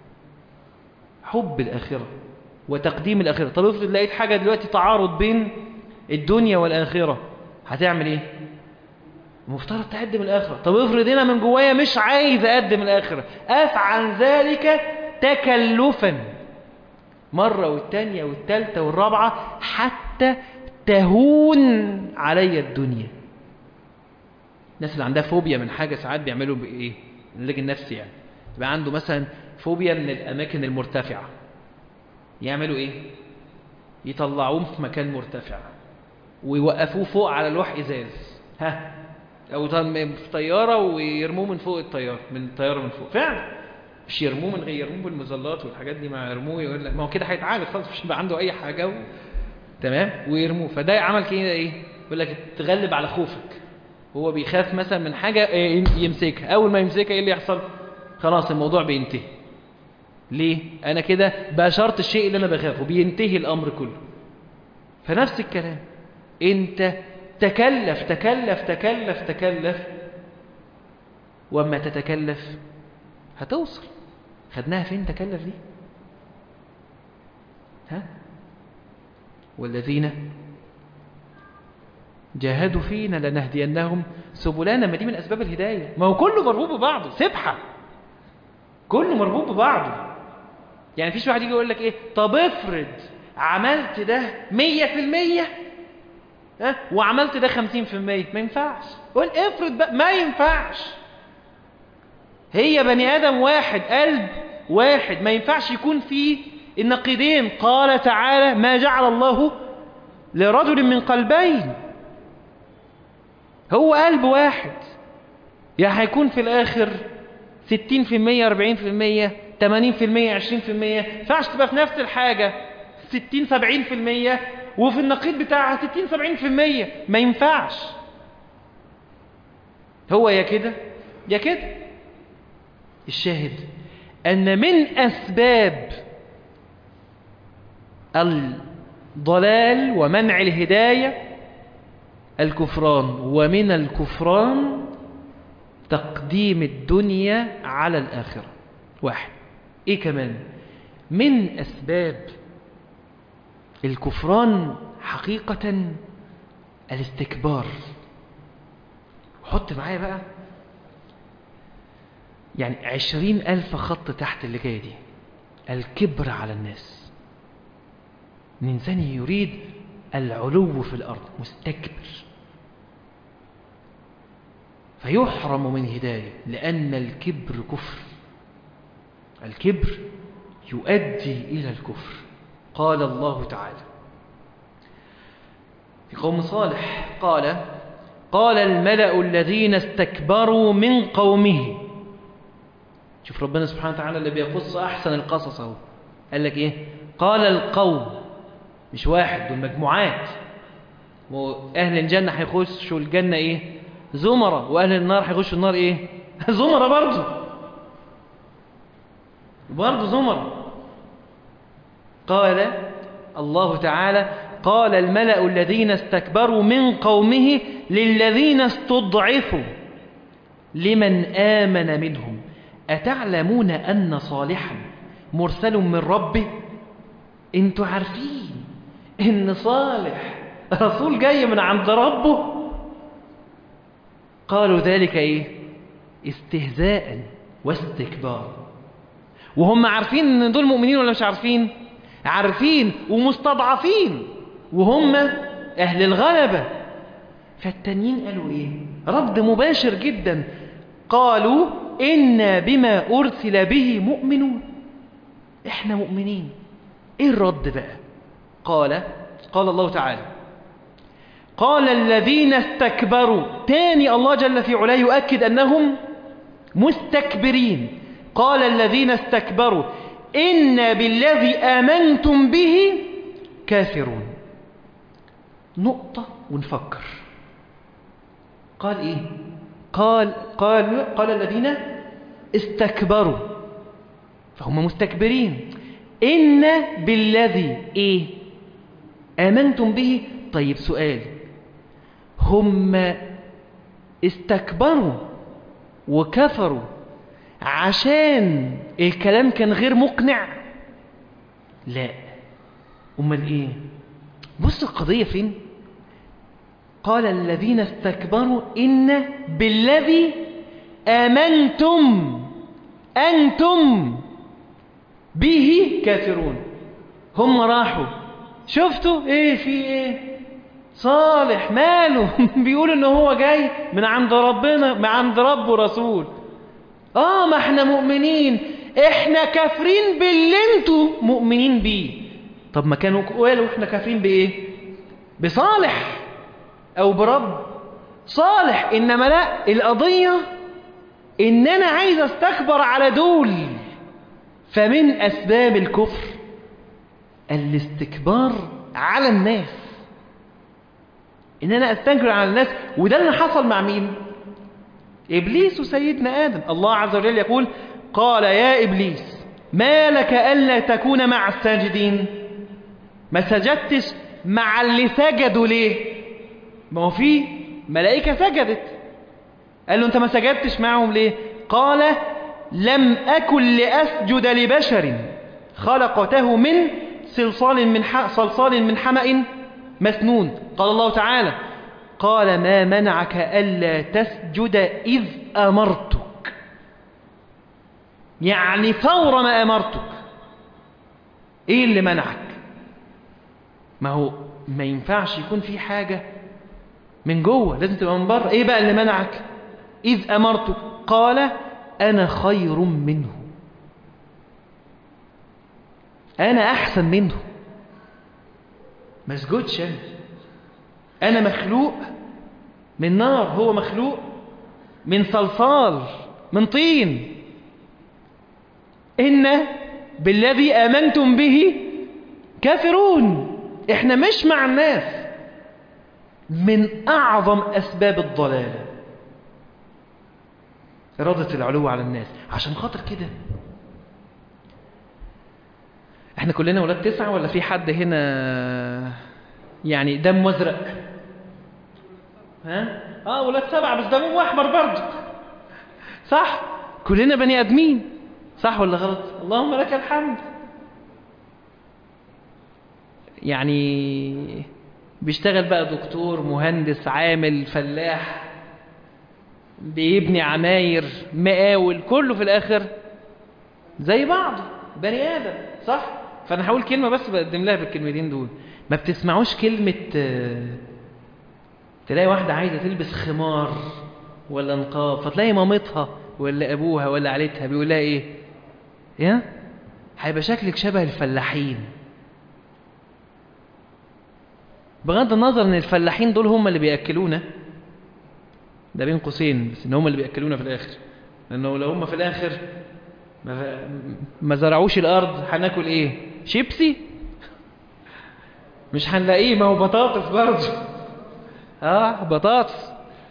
حب الآخرة وتقديم الآخرة. طب افرض لقيت حاجة دلوقتي تعارض بين الدنيا والآخرة، هتعمل إيه؟ مفترض تقدم الآخرة. طب افرض هنا من جوايا مش عايز أقدم الآخرة، أفعل ذلك تكلفا. مرة والتانية والتالتة والرابعة حتى تهون علي الدنيا. الناس اللي عندها فوبيا من حاجة ساعات بيعملوا بإيه؟ العلاج النفسي يعني يبقى عنده مثلا فوبيا من الأماكن المرتفعة، يعملوا إيه؟ يطلعوه في مكان مرتفع ويوقفوه فوق على لوح إزاز، ها، أو في طيارة ويرموه من فوق الطيارة، من الطيارة من فوق فعلا، مش يرموه من غير يرموه بالمظلات والحاجات دي، ما يرموه يقول لك ما هو كده هيتعالج خلاص مش هيبقى عنده أي حاجة و... تمام، ويرموه. فده عمل كده إيه؟ يقول لك تغلب على خوفك. هو بيخاف مثلا من حاجة يمسكها، أول ما يمسكها إيه اللي يحصل؟ خلاص الموضوع بينتهي. ليه؟ أنا كده بأشرت الشيء اللي أنا بخافه، بينتهي الأمر كله. فنفس الكلام، أنت تكلف تكلف تكلف تكلف، وأما تتكلف هتوصل. خدناها فين تكلف دي؟ ها؟ والذين جاهدوا فينا لنهدينهم سبلنا. ما دي من أسباب الهداية. ما هو كله مربوط ببعضه، سبحة كله مربوط ببعضه. يعني فيش واحد يجي يقول لك إيه، طب افرض عملت ده مية في المية ها وعملت ده خمسين في المية، ما ينفعش. قول افرض بقى، ما ينفعش. هي بني آدم واحد، قلب واحد، ما ينفعش يكون فيه النقيضين. قال تعالى ما جعل الله لرجل من قلبين. هو قلب واحد، يعني هيكون في الآخر ستين في المية أربعين في المية ثمانين في المية عشرين في المية. ما ينفعش تبقى في نفس الحاجة ستين سبعين في المية وفي النقيض بتاعها ستين سبعين في المية، ما ينفعش. هو يا كده يا كده. الشاهد أن من أسباب الضلال ومنع الهداية الكفران، ومن الكفران تقديم الدنيا على الآخرة. واحد. إيه كمان من أسباب الكفران؟ حقيقة الاستكبار. وحط معايا بقى يعني عشرين ألف خط تحت اللي جاية دي. الكبر على الناس. الإنسان يريد العلو في الأرض، مستكبر، فيحرم من هداية، لأن الكبر كفر. الكبر يؤدي إلى الكفر. قال الله تعالى في قوم صالح قال قال الملأ الذين استكبروا من قومه. شوف ربنا سبحانه وتعالى اللي بيقص أحسن القصص اهو. قال لك إيه؟ قال القوم، مش واحد، دول مجموعات. وأهل الجنة هيخشوا الجنة إيه؟ زمرة. وأهل النار هيخشوا النار إيه؟ زمرة برضو برضو زمرة. قال الله تعالى قال الملأ الذين استكبروا من قومه للذين استضعفوا لمن آمن منهم أتعلمون أن صالحا مرسل من ربه. انتوا عارفين ان صالح رسول جاي من عند ربه. قالوا ذلك ايه؟ استهزاء واستكبار. وهم عارفين ان دول مؤمنين ولا مش عارفين؟ عارفين ومستضعفين، وهم اهل الغلبة. فالتانيين قالوا ايه؟ رد مباشر جدا. قالوا إنا بما أرسل به مؤمنون. احنا مؤمنين. ايه الرد بقى؟ قال قال الله تعالى قال الذين استكبروا. تاني الله جل في علاه يؤكد أنهم مستكبرين. قال الذين استكبروا إنا بالذي آمنتم به كافرون. نقطة ونفكر. قال إيه؟ قال قال قال الذين استكبروا، فهم مستكبرين. إن بالذي إيه؟ آمنتم به. طيب سؤال، هم استكبروا وكفروا عشان الكلام كان غير مقنع؟ لا. أمال إيه؟ بص القضية فين؟ قال الذين استكبروا إن بالذي آمنتم أنتم به كافرون. هم راحوا شفتوا ايه في ايه صالح ماله بيقول ان هو جاي من عند ربنا من عند رب ورسول. اه ما احنا مؤمنين، احنا كافرين باللي انتوا مؤمنين بيه. طب ما كانوا قالوا احنا كافرين بايه؟ بصالح او برب صالح. انما لا، القضية ان انا عايز استكبر على دول. فمن اسباب الكفر الاستكبار على الناس، ان انا استنكر على الناس. وده اللي حصل مع مين؟ ابليس وسيدنا ادم. الله عز وجل يقول قال يا ابليس ما لك الا تكون مع الساجدين. ما سجدتش مع اللي سجدوا ليه؟ ما هو في ملائكة سجدت. قال له انت ما سجدتش معهم ليه؟ قال لم اكن لاسجد لبشر خلقته من صلصال من ح... صلصال من حمأ مسنون. قال الله تعالى قال ما منعك ألا تسجد إذ أمرتك، يعني فور ما أمرتك. إيه اللي منعك؟ ما هو ما ينفعش يكون في حاجة من جوه، لازم تبقى من بره. إيه بقى اللي منعك؟ إذ أمرتك قال أنا خير منه، أنا أحسن منه، ما اسجدش أنا. أنا مخلوق من نار، هو مخلوق من صلصال من طين. إن بالذي آمنتم به كافرون. إحنا مش مع الناس. من أعظم أسباب الضلال إرادة العلو على الناس. عشان خاطر كده إحنا كلنا ولاد تسعة ولا في حد هنا يعني دم أزرق؟ ها؟ آه ولاد سبعة بس دمهم أحمر برضه، صح؟ كلنا بني آدمين، صح ولا غلط؟ اللهم لك الحمد. يعني بيشتغل بقى دكتور، مهندس، عامل، فلاح، بيبني عماير، مقاول، كله في الآخر زي بعض، بني آدم، صح؟ فأنا هقول كلمة بس بقدم لها بالكلمتين دول. ما بتسمعوش كلمة تلاقي واحدة عايزة تلبس خمار ولا نقاب، فتلاقي مامتها ولا أبوها ولا عيلتها بيقول لها إيه؟ يا هيبقى شكلك شبه الفلاحين. بغض النظر ان الفلاحين دول هم اللي بيأكلونا، ده بين قوسين، بس ان هم اللي بيأكلونا في الآخر. لأنه لو هم في الآخر ما, ما زرعوش الأرض هناكل إيه؟ شيبسي؟ مش هنلاقيه، ما هو بطاطس برضه. اه بطاطس.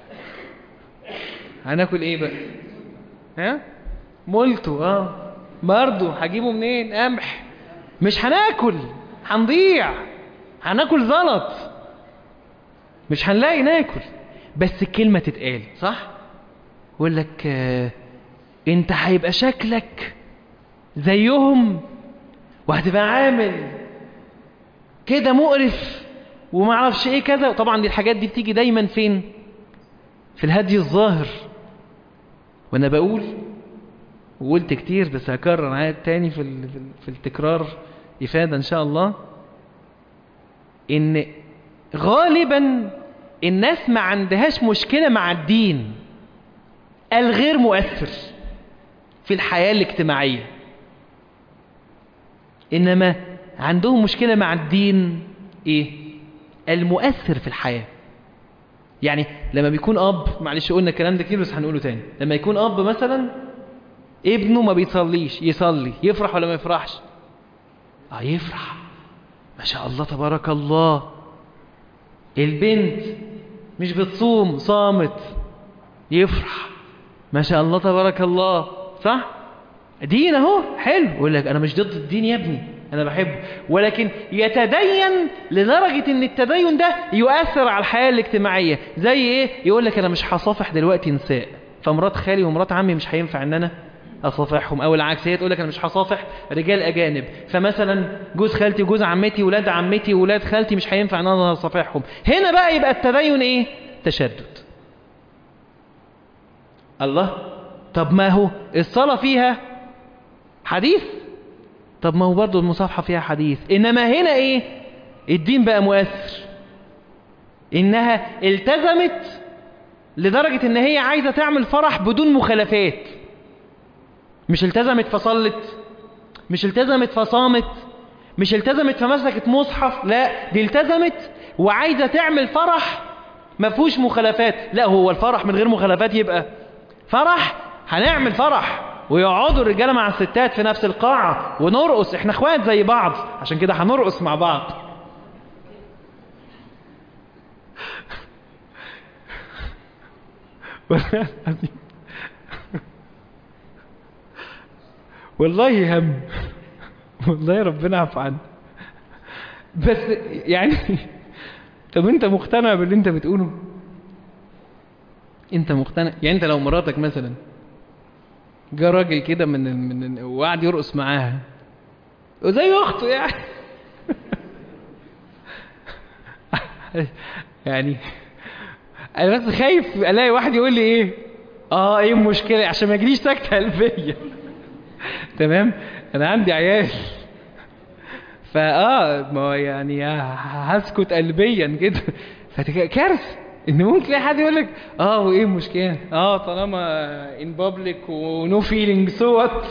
هناكل ايه بقى؟ ها؟ مولتو. اه برضه هجيبه منين؟ قمح. مش هناكل، هنضيع، هناكل زلط، مش هنلاقي ناكل. بس الكلمة تتقال، صح؟ يقول لك آه انت هيبقى شكلك زيهم وهتبقى عامل كده مقرف وما اعرفش ايه كذا. طبعا دي الحاجات دي بتيجي دايما فين؟ في الهدي الظاهر. وانا بقول وقلت كتير بس هكرر عاد تاني في في التكرار افاده ان شاء الله، ان غالبا الناس ما عندهاش مشكله مع الدين الغير مؤثر في الحياه الاجتماعيه، انما عندهم مشكله مع الدين ايه؟ المؤثر في الحياه. يعني لما بيكون اب، معلش قلنا الكلام ده كتير بس هنقوله تاني، لما يكون اب مثلا ابنه ما بيصليش يصلي، يفرح ولا ما يفرحش؟ اه يفرح، ما شاء الله تبارك الله. البنت مش بتصوم صامت، يفرح، ما شاء الله تبارك الله، صح؟ دين اهو حلو. يقول لك انا مش ضد الدين يا ابني، انا بحبه، ولكن يتدين لدرجة ان التدين ده يؤثر على الحياة الاجتماعية. زي ايه؟ يقول لك انا مش هصافح دلوقتي نساء، فمرات خالي ومرات عمي مش هينفع ان انا اصافحهم، او العكس، هي تقول لك انا مش هصافح رجال اجانب، فمثلا جوز خالتي وجوز عمتي ولاد عمتي ولاد خالتي مش هينفع ان انا اصافحهم. هنا بقى يبقى التدين ايه؟ تشدد. الله، طب ما هو الصلاة فيها حديث، طب ما هو برضو المصافحة فيها حديث. إنما هنا إيه؟ الدين بقى مؤثر، إنها التزمت لدرجة إن هي عايزة تعمل فرح بدون مخالفات. مش التزمت فصلت، مش التزمت فصامت، مش التزمت فمسكت مصحف، لا دي التزمت وعايزة تعمل فرح ما فيهوش مخالفات. لا هو الفرح من غير مخالفات يبقى فرح، هنعمل فرح ويقعدوا الرجالة مع الستات في نفس القاعة ونرقص، احنا اخوات زي بعض، عشان كده هنرقص مع بعض. والله هم، والله ربنا عفو عنه. بس يعني طب انت مقتنع باللي انت بتقوله؟ انت مقتنع؟ يعني انت لو مراتك مثلا جا راجل كده من من وقعد يرقص معاها وزي اخته يعني يعني انا بس خايف الاقي واحد يقول لي ايه اه ايه المشكله، عشان ما يجيليش سكته قلبيه. تمام، انا عندي عيال فاه ما هو يعني هسكت قلبيا كده. فكارثه ان ممكن تلاقي حد يقول لك اه وايه المشكله، اه طالما ان بابليك ونو فيلينج سو وات.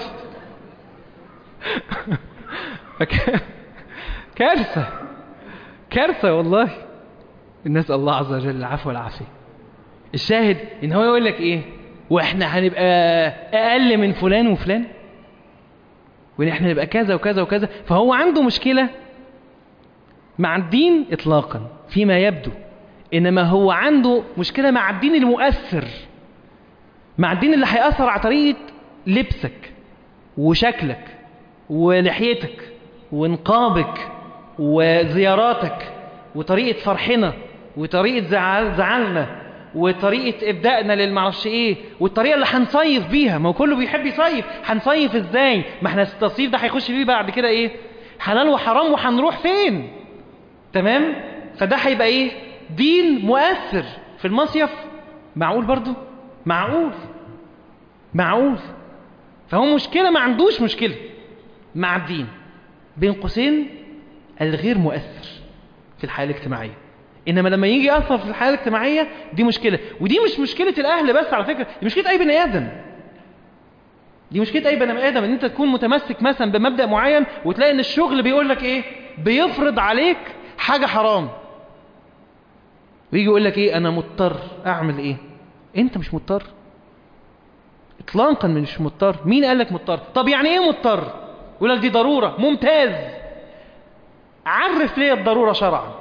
كارثه كارثه والله. نسال الله عز وجل العفو والعافيه. الشاهد ان هو يقول لك ايه، واحنا هنبقى اقل من فلان وفلان، وان احنا نبقى كذا وكذا وكذا. فهو عنده مشكله مع الدين اطلاقا فيما يبدو، انما هو عنده مشكله مع الدين المؤثر، مع الدين اللي هيأثر على طريقه لبسك وشكلك ولحيتك ونقابك وزياراتك وطريقه فرحنا وطريقه زعل زعلنا وطريقه ابدائنا للمعرفش ايه والطريقه اللي هنصيف بيها. ما هو كله بيحب يصيف، هنصيف ازاي؟ ما احنا التصيف ده هيخش فيه بعد كده ايه؟ حلال وحرام وهنروح فين؟ تمام؟ فده هيبقى ايه؟ دين مؤثر في المصيف. معقول برضو؟ معقول معقول. فهو مشكلة، ما عندوش مشكلة مع الدين بين قوسين الغير مؤثر في الحياة الاجتماعية. إنما لما يجي يأثر في الحياة الاجتماعية دي مشكلة. ودي مش مشكلة الأهل بس على فكرة، دي مشكلة أي بني آدم. دي مشكلة أي بني آدم إن أنت تكون متمسك مثلا بمبدأ معين وتلاقي إن الشغل بيقول لك إيه؟ بيفرض عليك حاجة حرام، ويجي يقول لك ايه؟ انا مضطر اعمل ايه؟ انت مش مضطر اطلاقا، مش مضطر. مين قال لك مضطر؟ طب يعني ايه مضطر؟ يقول لك دي ضرورة. ممتاز، عرف ليه الضرورة شرعا.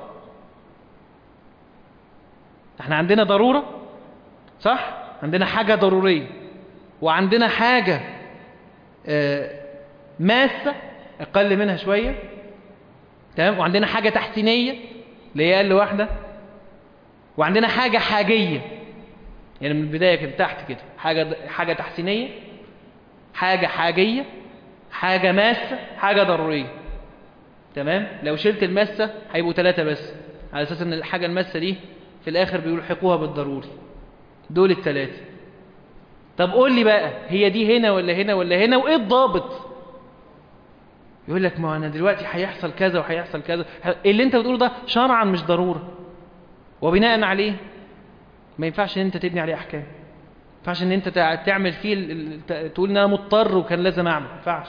احنا عندنا ضرورة صح؟ عندنا حاجة ضرورية وعندنا حاجة آه ماسة اقل منها شوية، تمام، وعندنا حاجة تحسينية اللي هي اقل واحدة، وعندنا حاجة حاجية يعني من البداية كده تحت كده، حاجة حاجة تحسينية، حاجة حاجية، حاجة ماسة، حاجة ضرورية. تمام؟ لو شلت الماسة هيبقوا ثلاثة بس، على أساس أن الحاجة الماسة دي في الآخر بيلحقوها بالضروري. دول الثلاثة. طب قول لي بقى هي دي هنا ولا هنا ولا هنا، وإيه الضابط؟ يقول لك ما أنا دلوقتي هيحصل كذا وهيحصل كذا. اللي أنت بتقوله ده شرعا مش ضرورة، وبناء عليه ما ينفعش ان انت تبني عليه احكام. ما ينفعش ان انت تعمل فيه تقول ان انا مضطر وكان لازم اعمل. ما ينفعش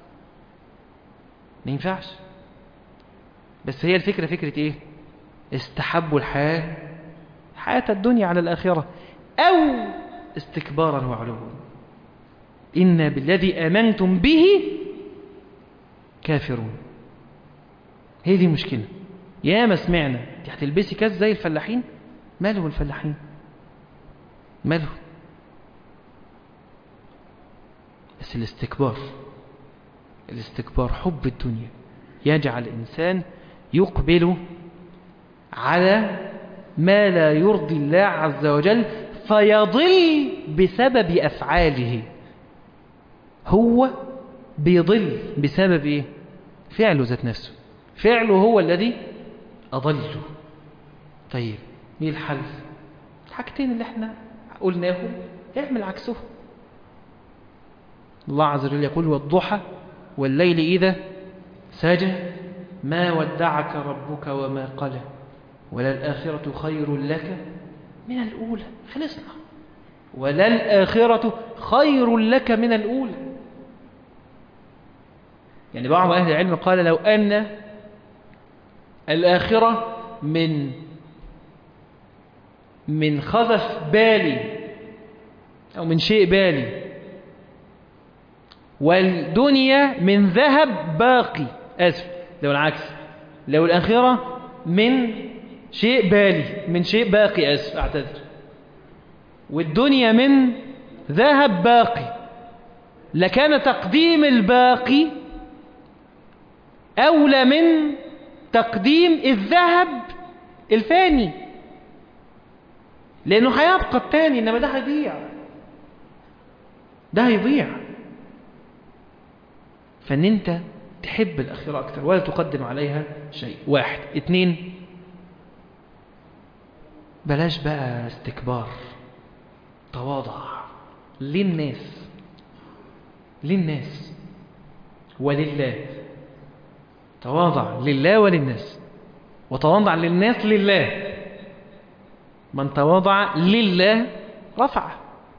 ما ينفعش. بس هي الفكرة فكرة ايه؟ استحبوا الحياة حياة الدنيا على الآخرة، او استكبارا وعلوا. إن بالذي آمنتم به كافرون. هي دي مشكلة. يا ما سمعنا انت هتلبسي كاس زي الفلاحين. ماله الفلاحين؟ ماله؟ بس الاستكبار، الاستكبار حب الدنيا يجعل الإنسان يقبل على ما لا يرضي الله عز وجل فيضل بسبب أفعاله. هو بيضل بسبب إيه؟ فعله ذات نفسه. فعله هو الذي أضله. طيب ايه الحل؟ الحاجتين اللي احنا قلناهم اعمل عكسه. الله عز وجل يقول والضحى والليل إذا سجد ما ودعك ربك وما قلى وللآخرة خير لك من الأولى. خلصنا. وللآخرة خير لك من الأولى. يعني بعض أهل العلم قال لو أن الآخرة من من خذف بالي أو من شيء بالي، والدنيا من ذهب باقي، آسف لو العكس، لو الآخرة من شيء بالي من شيء باقي، آسف أعتذر، والدنيا من ذهب باقي، لكان تقديم الباقي أولى من تقديم الذهب الفاني، لأنه هيبقى الثاني، إنما ده هيضيع، ده هيضيع. فإن أنت تحب الآخرة أكثر ولا تقدم عليها شيء. واحد. اتنين، بلاش بقى استكبار، تواضع للناس، للناس ولله. تواضع لله وللناس، وتواضع للناس لله. من تواضع لله رفعه.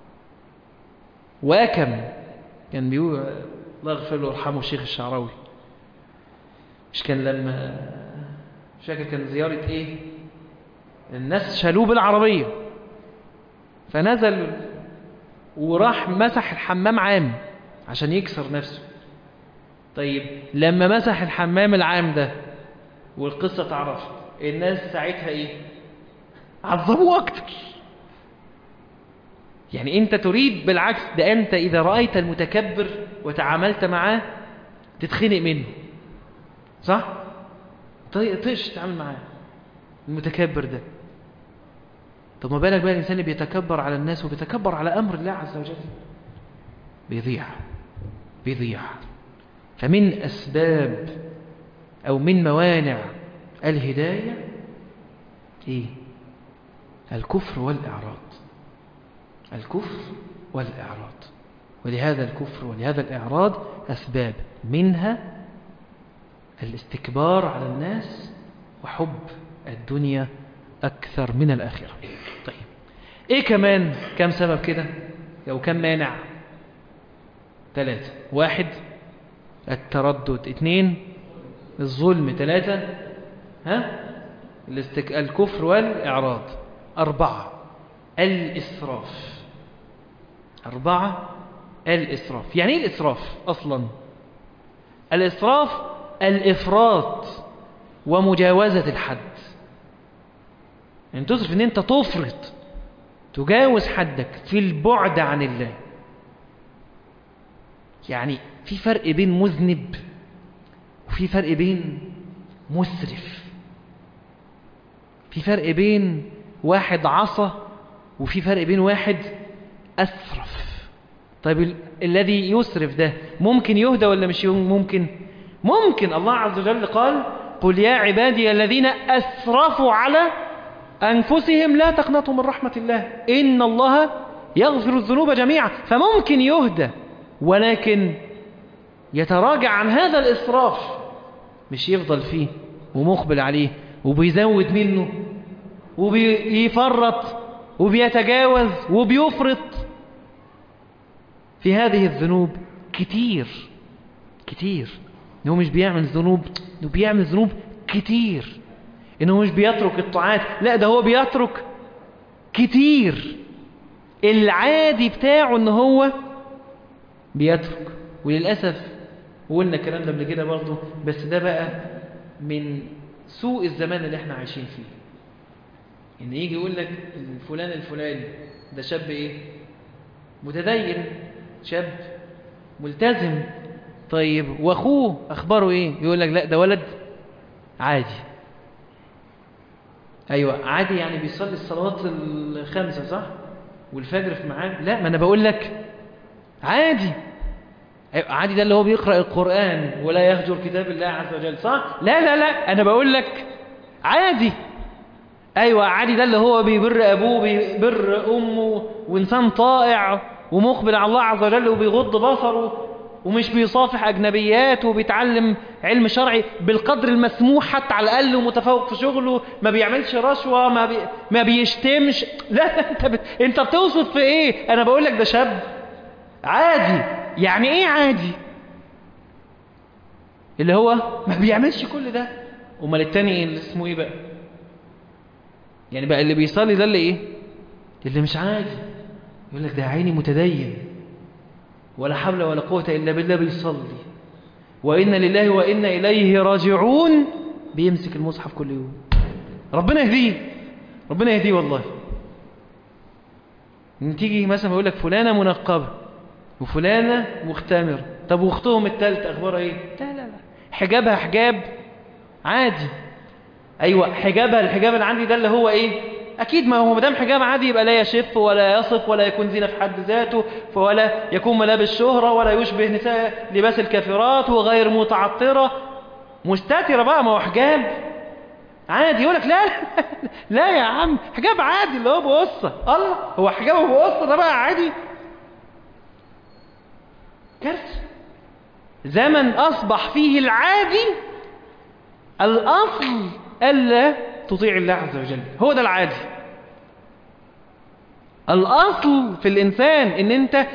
وأكم كان بيقول الله يغفر له ويرحمه الشيخ الشعراوي، مش كان لما مش فاكر كان زيارة ايه، الناس شالوه بالعربية فنزل وراح مسح الحمام عام عشان يكسر نفسه. طيب لما مسح الحمام العام ده والقصة تعرف الناس ساعتها ايه؟ عذبوه اكتر. يعني انت تريد بالعكس، ده انت اذا رأيت المتكبر وتعاملت معاه تتخنق منه، صح؟ طيش تتعامل معاه المتكبر ده. طب ما بالك بقى الانسان اللي بيتكبر على الناس وبيتكبر على امر الله عز وجل، بيضيع بيضيع. فمن اسباب او من موانع الهداية ايه؟ الكفر والإعراض. الكفر والإعراض. ولهذا الكفر ولهذا الإعراض أسباب، منها الاستكبار على الناس وحب الدنيا أكثر من الآخرة. طيب إيه كمان؟ كم سبب كده أو كم مانع؟ ثلاثة. واحد التردد، اثنين الظلم، ثلاثة ها الاستك... الكفر والإعراض، أربعة الإسراف. أربعة الإسراف. يعني إيه الإسراف أصلا؟ الإسراف الإفراط ومجاوزة الحد. يعني تصرف إن أنت تفرط، تجاوز حدك في البعد عن الله. يعني في فرق بين مذنب وفي فرق بين مسرف. في فرق بين واحد عصى وفي فرق بين واحد أسرف. طيب ال الذي يسرف ده ممكن يهدى ولا مش ممكن؟ ممكن. الله عز وجل قال قل يا عبادي الذين أسرفوا على أنفسهم لا تقنطوا من رحمة الله إن الله يغفر الذنوب جميعا. فممكن يهدى ولكن يتراجع عن هذا الإسراف، مش يفضل فيه ومقبل عليه وبيزود منه وبيفرط وبيتجاوز وبيفرط في هذه الذنوب كتير كتير. إنه مش بيعمل ذنوب، إنه بيعمل ذنوب كتير. إنه مش بيترك الطاعات، لا ده هو بيترك كتير. العادي بتاعه إنه هو بيترك. وللأسف وقلنا الكلام ده قبل كده برضه، بس ده بقى من سوء الزمان اللي احنا عايشين فيه. إن يجي يقول لك الفلان الفلاني ده شاب إيه؟ متدين، شاب ملتزم. طيب واخوه اخباره ايه؟ يقول لك لا ده ولد عادي. ايوه عادي، يعني بيصلي الصلوات الخمسه صح والفجر في ميعاد. لا ما انا بقول لك عادي. أيوة عادي ده اللي هو بيقرأ القرآن ولا يهجر كتاب الله عز وجل صح؟ لا لا لا انا بقول لك عادي. ايوه عادي ده اللي هو بيبر ابوه بيبر امه وانسان طائع ومقبل على الله عز وجل وبيغض بصره ومش بيصافح أجنبيات وبيتعلم علم شرعي بالقدر المسموح حتى على الأقل، ومتفوق في شغله، ما بيعملش رشوة، ما, بي... ما بيشتمش، لا انت بت... انت بتوصف في ايه؟ انا بقول لك ده شاب عادي. يعني ايه عادي؟ اللي هو ما بيعملش كل ده. امال التاني اللي اسمه ايه بقى؟ يعني بقى اللي بيصلي ده اللي ايه؟ اللي مش عادي. يقول لك ده عيني متدين ولا حول ولا قوة إلا بالله، بيصلي وإنا لله وإنا إليه راجعون، بيمسك المصحف كل يوم. ربنا يهديه، ربنا يهديه والله. تيجي مثلا يقول لك فلانة منقبة وفلانة مختمرة، طب واختهم الثالث أخبارها إيه؟ لا لا لا، حجابها حجاب عادي. أيوة حجابها، الحجاب اللي عندي ده اللي هو إيه؟ أكيد ما هو مدام حجاب عادي يبقى لا يشف ولا يصف ولا يكون زينة في حد ذاته، ولا يكون ملابس شهرة ولا يشبه نساء لباس الكافرات وغير متعطرة، مستترة بقى، ما هو حجاب عادي. يقول لك لا لا يا عم، حجاب عادي اللي هو بقصة. الله، هو حجابه بقصة ده بقى عادي؟ كارثة. زمن أصبح فيه العادي الأصل ألا تطيع الله عز وجل، هو ده العادي. الأصل في الإنسان إن أنت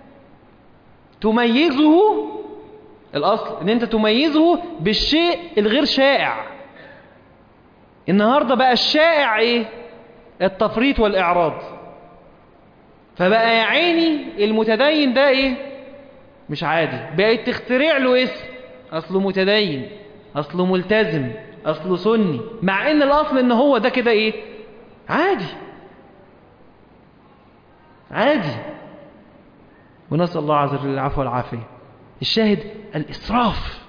تميزه، الأصل إن أنت تميزه بالشيء الغير شائع. النهاردة بقى الشائع إيه؟ التفريط والإعراض. فبقى يا عيني المتدين ده إيه؟ مش عادي، بقيت تخترع له اسم، أصله متدين، أصله ملتزم، أصله سني، مع إن الأصل إن هو ده كده إيه؟ عادي عادي. ونسأل الله عز وجل العفو والعافية. الشاهد الإسراف،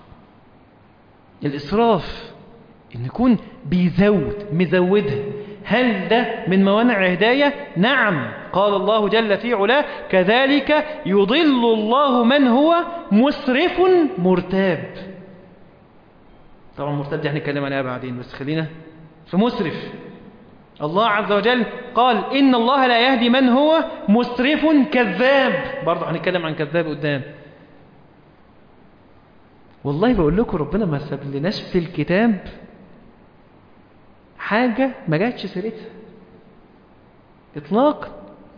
الإسراف إن يكون بيزود مزودها. هل ده من موانع الهداية؟ نعم. قال الله جل في علاه كذلك يضل الله من هو مسرف مرتاب. طبعا مرتاب دي هنتكلم عليها بعدين، بس خلينا في مسرف. الله عز وجل قال إن الله لا يهدي من هو مسرف كذاب، برضه هنتكلم عن كذاب قدام. والله بقول لكم ربنا ما ساب لناش في الكتاب حاجة ما جاتش سيرتها إطلاقا.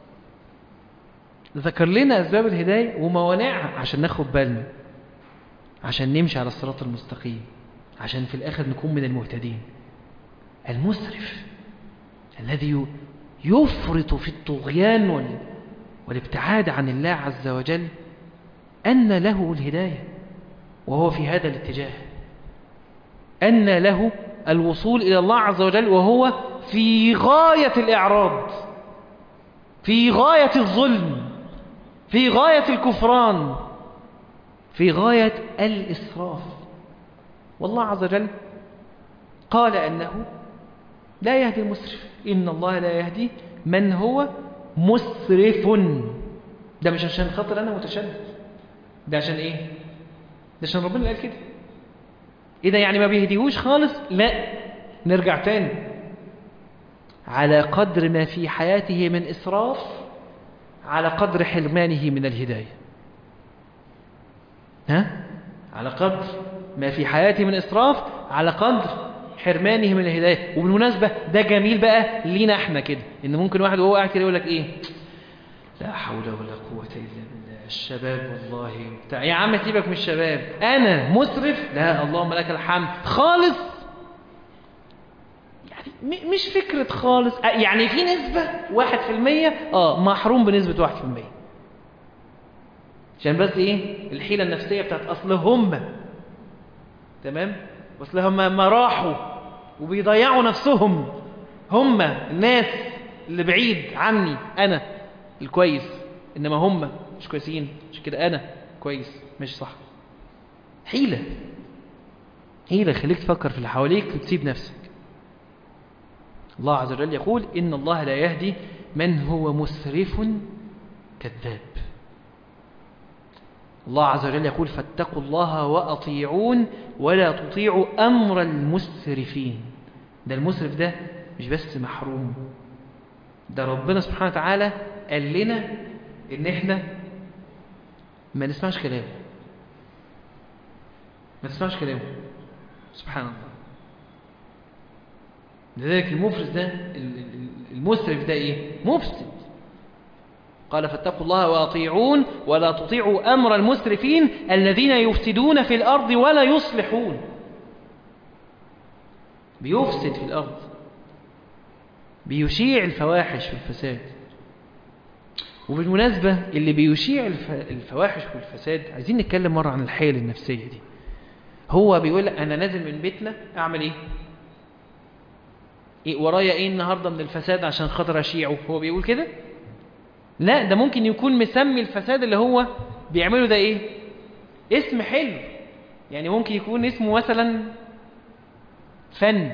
ذكر لنا أسباب الهداية وموانعها عشان ناخد بالنا، عشان نمشي على الصراط المستقيم، عشان في الآخر نكون من المهتدين. المسرف الذي يفرط في الطغيان والابتعاد عن الله عز وجل أن له الهداية وهو في هذا الاتجاه، أن له الوصول إلى الله عز وجل وهو في غاية الإعراض، في غاية الظلم، في غاية الكفران، في غاية الإسراف. والله عز وجل قال أنه لا يهدي المسرف، إن الله لا يهدي من هو مسرف. ده مش عشان خاطر أنا متشدد، ده عشان إيه؟ ده عشان ربنا قال كده. إذا يعني ما بيهديهوش خالص؟ لا، نرجع تاني، على قدر ما في حياته من إسراف على قدر حرمانه من الهداية. ها؟ على قدر ما في حياته من إسراف على قدر حرمانه من الهداية. وبالمناسبة ده جميل بقى لينا احنا كده، ان ممكن واحد وهو قاعد كده يقول لك ايه، لا حول ولا قوة الا بالله، الشباب والله بتاع. يا عم سيبك من الشباب، انا مسرف؟ لا اللهم لك الحمد خالص. يعني مش فكرة خالص، يعني في نسبة واحد في المية اه محروم بنسبة واحد في المية، عشان بس ايه الحيلة النفسية بتاعت اصل هم تمام، اصل هم ما راحوا وبيضيعوا نفسهم، هم الناس اللي بعيد عني انا الكويس، انما هم مش كويسين، مش كده انا كويس مش صح. حيلة حيلة خليك تفكر في اللي حواليك وتسيب نفسك. الله عز وجل يقول إن الله لا يهدي من هو مسرف كذاب. الله عز وجل يقول فاتقوا الله وأطيعون ولا تطيعوا أمر المسرفين. ده المسرف ده مش بس محروم، ده ربنا سبحانه وتعالى قال لنا إن إحنا ما نسمعش كلامه، ما تسمعش كلامه. سبحان الله. لذلك المفرس ده المسرف ده ايه؟ مفسد. قال فاتقوا الله واطيعون ولا تطيعوا امر المسرفين الذين يفسدون في الارض ولا يصلحون. بيفسد في الارض، بيشيع الفواحش والفساد. وبالمناسبة اللي بيشيع الفواحش والفساد، عايزين نتكلم مرة عن الحالة النفسية دي. هو بيقول أنا نازل من بيتنا أعمل إيه؟ إيه ورايا إيه النهاردة من الفساد عشان خاطر أشيعه؟ هو بيقول كده؟ لا، ده ممكن يكون مسمي الفساد اللي هو بيعمله ده إيه؟ اسم حلو. يعني ممكن يكون اسمه مثلا فن،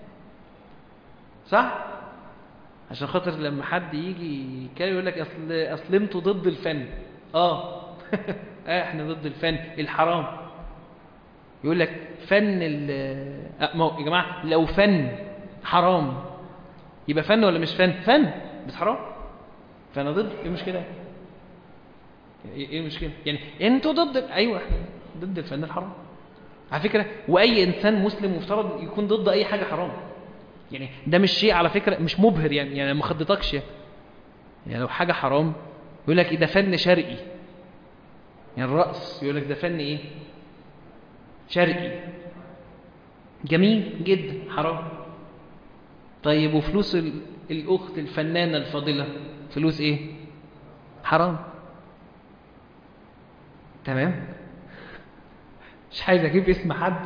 صح؟ عشان خاطر لما حد يجي يتكلم يقول لك اصل اصل انتوا ضد الفن. اه احنا ضد الفن الحرام. يقول لك فن ال اه يا جماعه لو فن حرام يبقى فن ولا مش فن؟ فن بس حرام. فانا ضد. ايه المشكله؟ ايه المشكله؟ يعني انتوا ضد. ايوه احنا ضد الفن الحرام على فكره. واي انسان مسلم مفترض يكون ضد اي حاجه حرام. يعني ده مش شيء على فكرة مش مبهر. يعني يعني ما خضتكش يعني. يعني لو حاجة حرام يقول لك إيه ده فن شرقي. يعني الرقص يقول لك ده فن إيه؟ شرقي. جميل جدا، حرام. طيب وفلوس الأخت الفنانة الفاضلة فلوس إيه؟ حرام. تمام؟ مش عايز أجيب اسم حد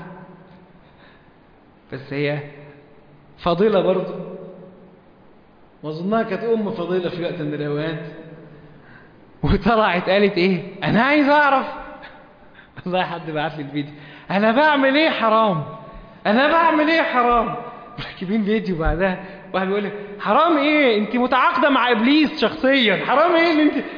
بس هي فاضلة برضو، وظنها كانت أم فاضلة في وقت من الأوقات، وطلعت قالت إيه؟ أنا عايز أعرف. والله حد بعت لي الفيديو، أنا بعمل إيه حرام؟ أنا بعمل إيه حرام؟ راكبين فيديو بعدها واحد بيقول لي حرام إيه؟ أنت متعاقدة مع إبليس شخصيا، حرام إيه اللي أنت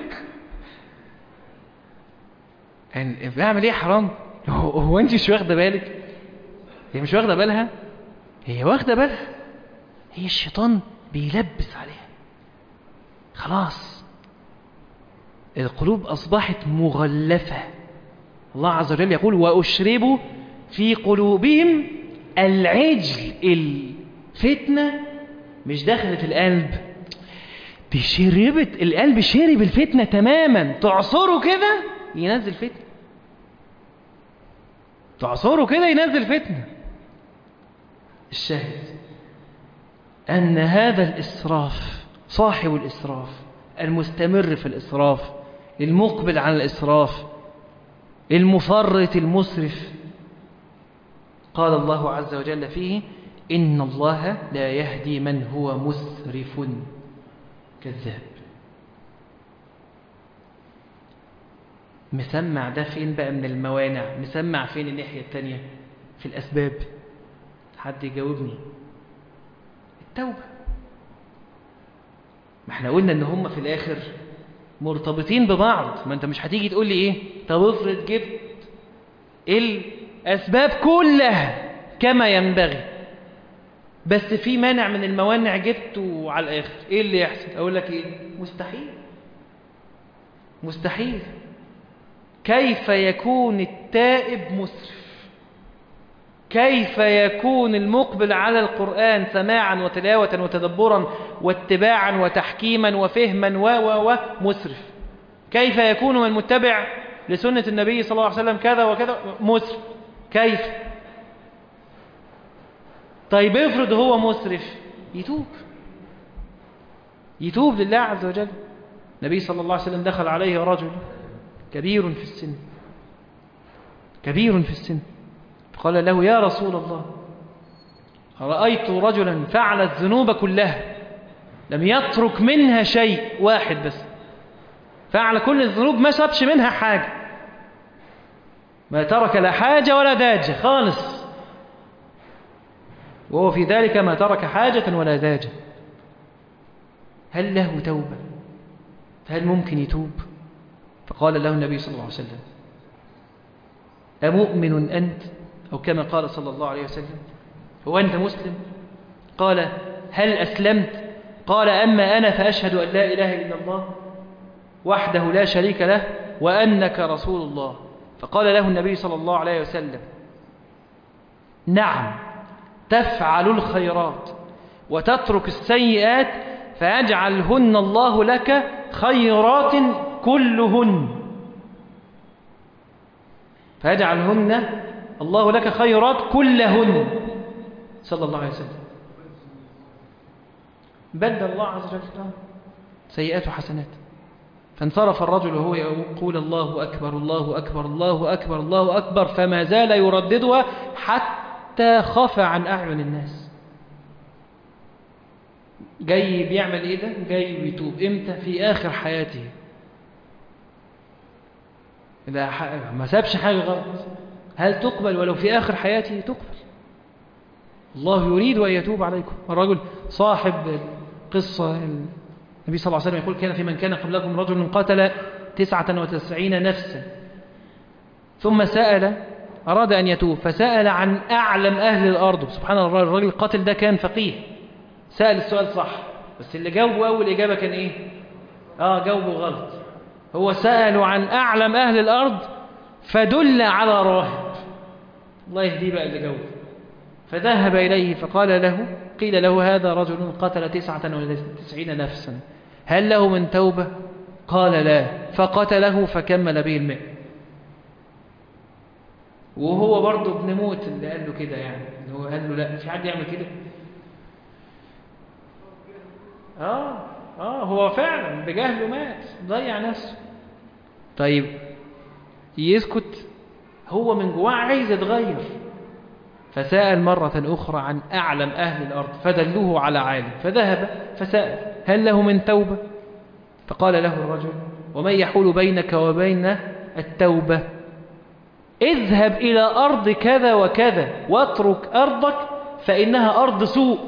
يعني بعمل إيه حرام؟ هو, هو أنت مش واخدة بالك؟ هي مش واخدة بالها؟ هي واخدة بالها. هي الشيطان بيلبس عليها. خلاص القلوب أصبحت مغلفة. الله عز وجل يقول وأشربوا في قلوبهم العجل. الفتنة مش دخلت القلب، دي شربت القلب. شرب الفتنة تماما. تعصره كده ينزل فتنة. تعصره كده ينزل فتنة. الشاهد أن هذا الإسراف، صاحب الإسراف المستمر في الإسراف، المقبل على الإسراف، المفرط المسرف، قال الله عز وجل فيه إن الله لا يهدي من هو مسرف كذاب. مسمع ده فين بقى من الموانع؟ مسمع فين الناحية التانية؟ في الأسباب. حد يجاوبني. التوبة. ما احنا قلنا ان هم في الاخر مرتبطين ببعض. ما انت مش هتيجي تقول لي ايه طب افرض جبت الاسباب كلها كما ينبغي بس في مانع من الموانع جبته على الاخر، ايه اللي يحصل؟ اقول لك ايه؟ مستحيل. مستحيل. كيف يكون التائب مسرف؟ كيف يكون المقبل على القرآن سماعا وتلاوة وتدبرا واتباعا وتحكيما وفهما و و و مسرف؟ كيف يكون من متبع لسنة النبي صلى الله عليه وسلم كذا وكذا مسرف؟ كيف؟ طيب افرض هو مسرف، يتوب. يتوب لله عز وجل. النبي صلى الله عليه وسلم دخل عليه رجل كبير في السن، كبير في السن، فقال له يا رسول الله رأيت رجلا فعل الذنوب كلها لم يترك منها شيء واحد بس، فعل كل الذنوب ما سابش منها حاجة، ما ترك لا حاجة ولا داجة خالص، وهو في ذلك ما ترك حاجة ولا داجة. هل له توبة؟ هل ممكن يتوب؟ فقال له النبي صلى الله عليه وسلم أمؤمن أنت؟ أو كما قال صلى الله عليه وسلم هو أنت مسلم؟ قال هل أسلمت؟ قال أما أنا فأشهد أن لا إله إلا الله وحده لا شريك له وأنك رسول الله. فقال له النبي صلى الله عليه وسلم نعم، تفعل الخيرات وتترك السيئات فيجعلهن الله لك خيرات كلهن، فيجعلهن الله لك خيرات كلهن صلى الله عليه وسلم. بدل الله عز وجل سيئات حسنات. فانصرف الرجل وهو يقول الله أكبر الله أكبر الله أكبر الله أكبر، فما زال يرددها حتى خفى عن أعين الناس. جاي بيعمل إيه ده؟ جاي بيتوب إمتى؟ في آخر حياته. إذا ما سابش حاجة غلط. هل تقبل ولو في آخر حياته؟ تقبل. الله يريد أن يتوب عليكم. الرجل صاحب قصة النبي صلى الله عليه وسلم يقول كان في من كان قبلكم رجل قتل تسعة وتسعين نفسا ثم سأل، أراد أن يتوب فسأل عن أعلم أهل الأرض. سبحان الله، الرجل القاتل ده كان فقيه، سأل السؤال صح، بس اللي جاوبه أول إجابة كان إيه؟ آه جاوبه غلط. هو سأل عن أعلم أهل الأرض فدل على راهب، الله يهديه بقى اللي جاوبه. فذهب إليه فقال له، قيل له هذا رجل قتل تسعة وتسعين نفسا هل له من توبة؟ قال لا، فقتله فكمل به المئة. وهو برضه ابن موت اللي قال له كده، يعني هو قال له لا، في حد يعمل كده؟ آه آه هو فعلا بجهله مات، ضيع نفسه. طيب يسكت؟ هو من جواه عايز يتغير، فسأل مرة أخرى عن أعلم أهل الأرض فدلوه على عالم، فذهب فسأل هل له من توبة؟ فقال له الرجل ومن يحول بينك وبين التوبة؟ اذهب إلى أرض كذا وكذا واترك أرضك فإنها أرض سوء.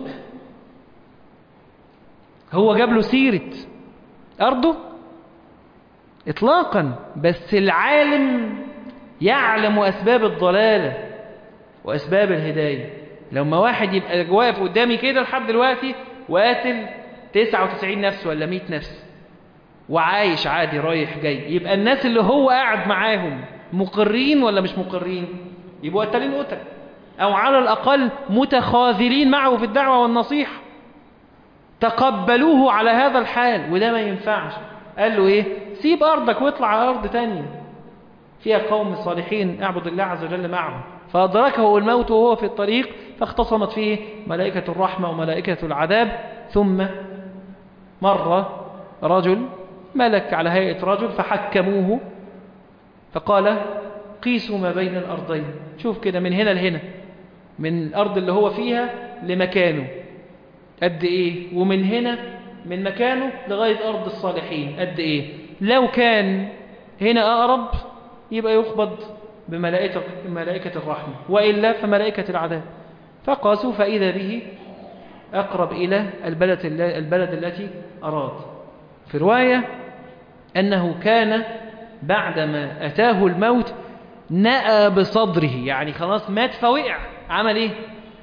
هو جاب له سيرة أرضه إطلاقا، بس العالم يعلم أسباب الضلالة وأسباب الهداية. لما واحد يبقى واقف قدامي كده لحد دلوقتي وقاتل تسعة وتسعين نفس ولا مئة نفس وعايش عادي رايح جاي، يبقى الناس اللي هو قاعد معاهم مقرين ولا مش مقرين؟ يبقوا قتالين قتل، أو على الأقل متخاذلين معه في الدعوة والنصيحة، تقبلوه على هذا الحال. وده ما ينفعش. قال له إيه؟ سيب أرضك واطلع على أرض تانية فيها قوم صالحين اعبد الله عز وجل معهم. فأدركه الموت وهو في الطريق فاختصمت فيه ملائكة الرحمة وملائكة العذاب. ثم مر رجل ملك على هيئة رجل فحكموه فقال قيسوا ما بين الأرضين، شوف كده من هنا لهنا، من الأرض اللي هو فيها لمكانه قد إيه، ومن هنا من مكانه لغاية أرض الصالحين قد إيه. لو كان هنا أقرب يبقى يقبض بملائكة ملائكة الرحمة، وإلا فملائكة العذاب. فقاسوا فإذا به أقرب إلى البلد, البلد التي أراد. في رواية أنه كان بعدما أتاه الموت نأى بصدره، يعني خلاص مات فوقع، عمل إيه؟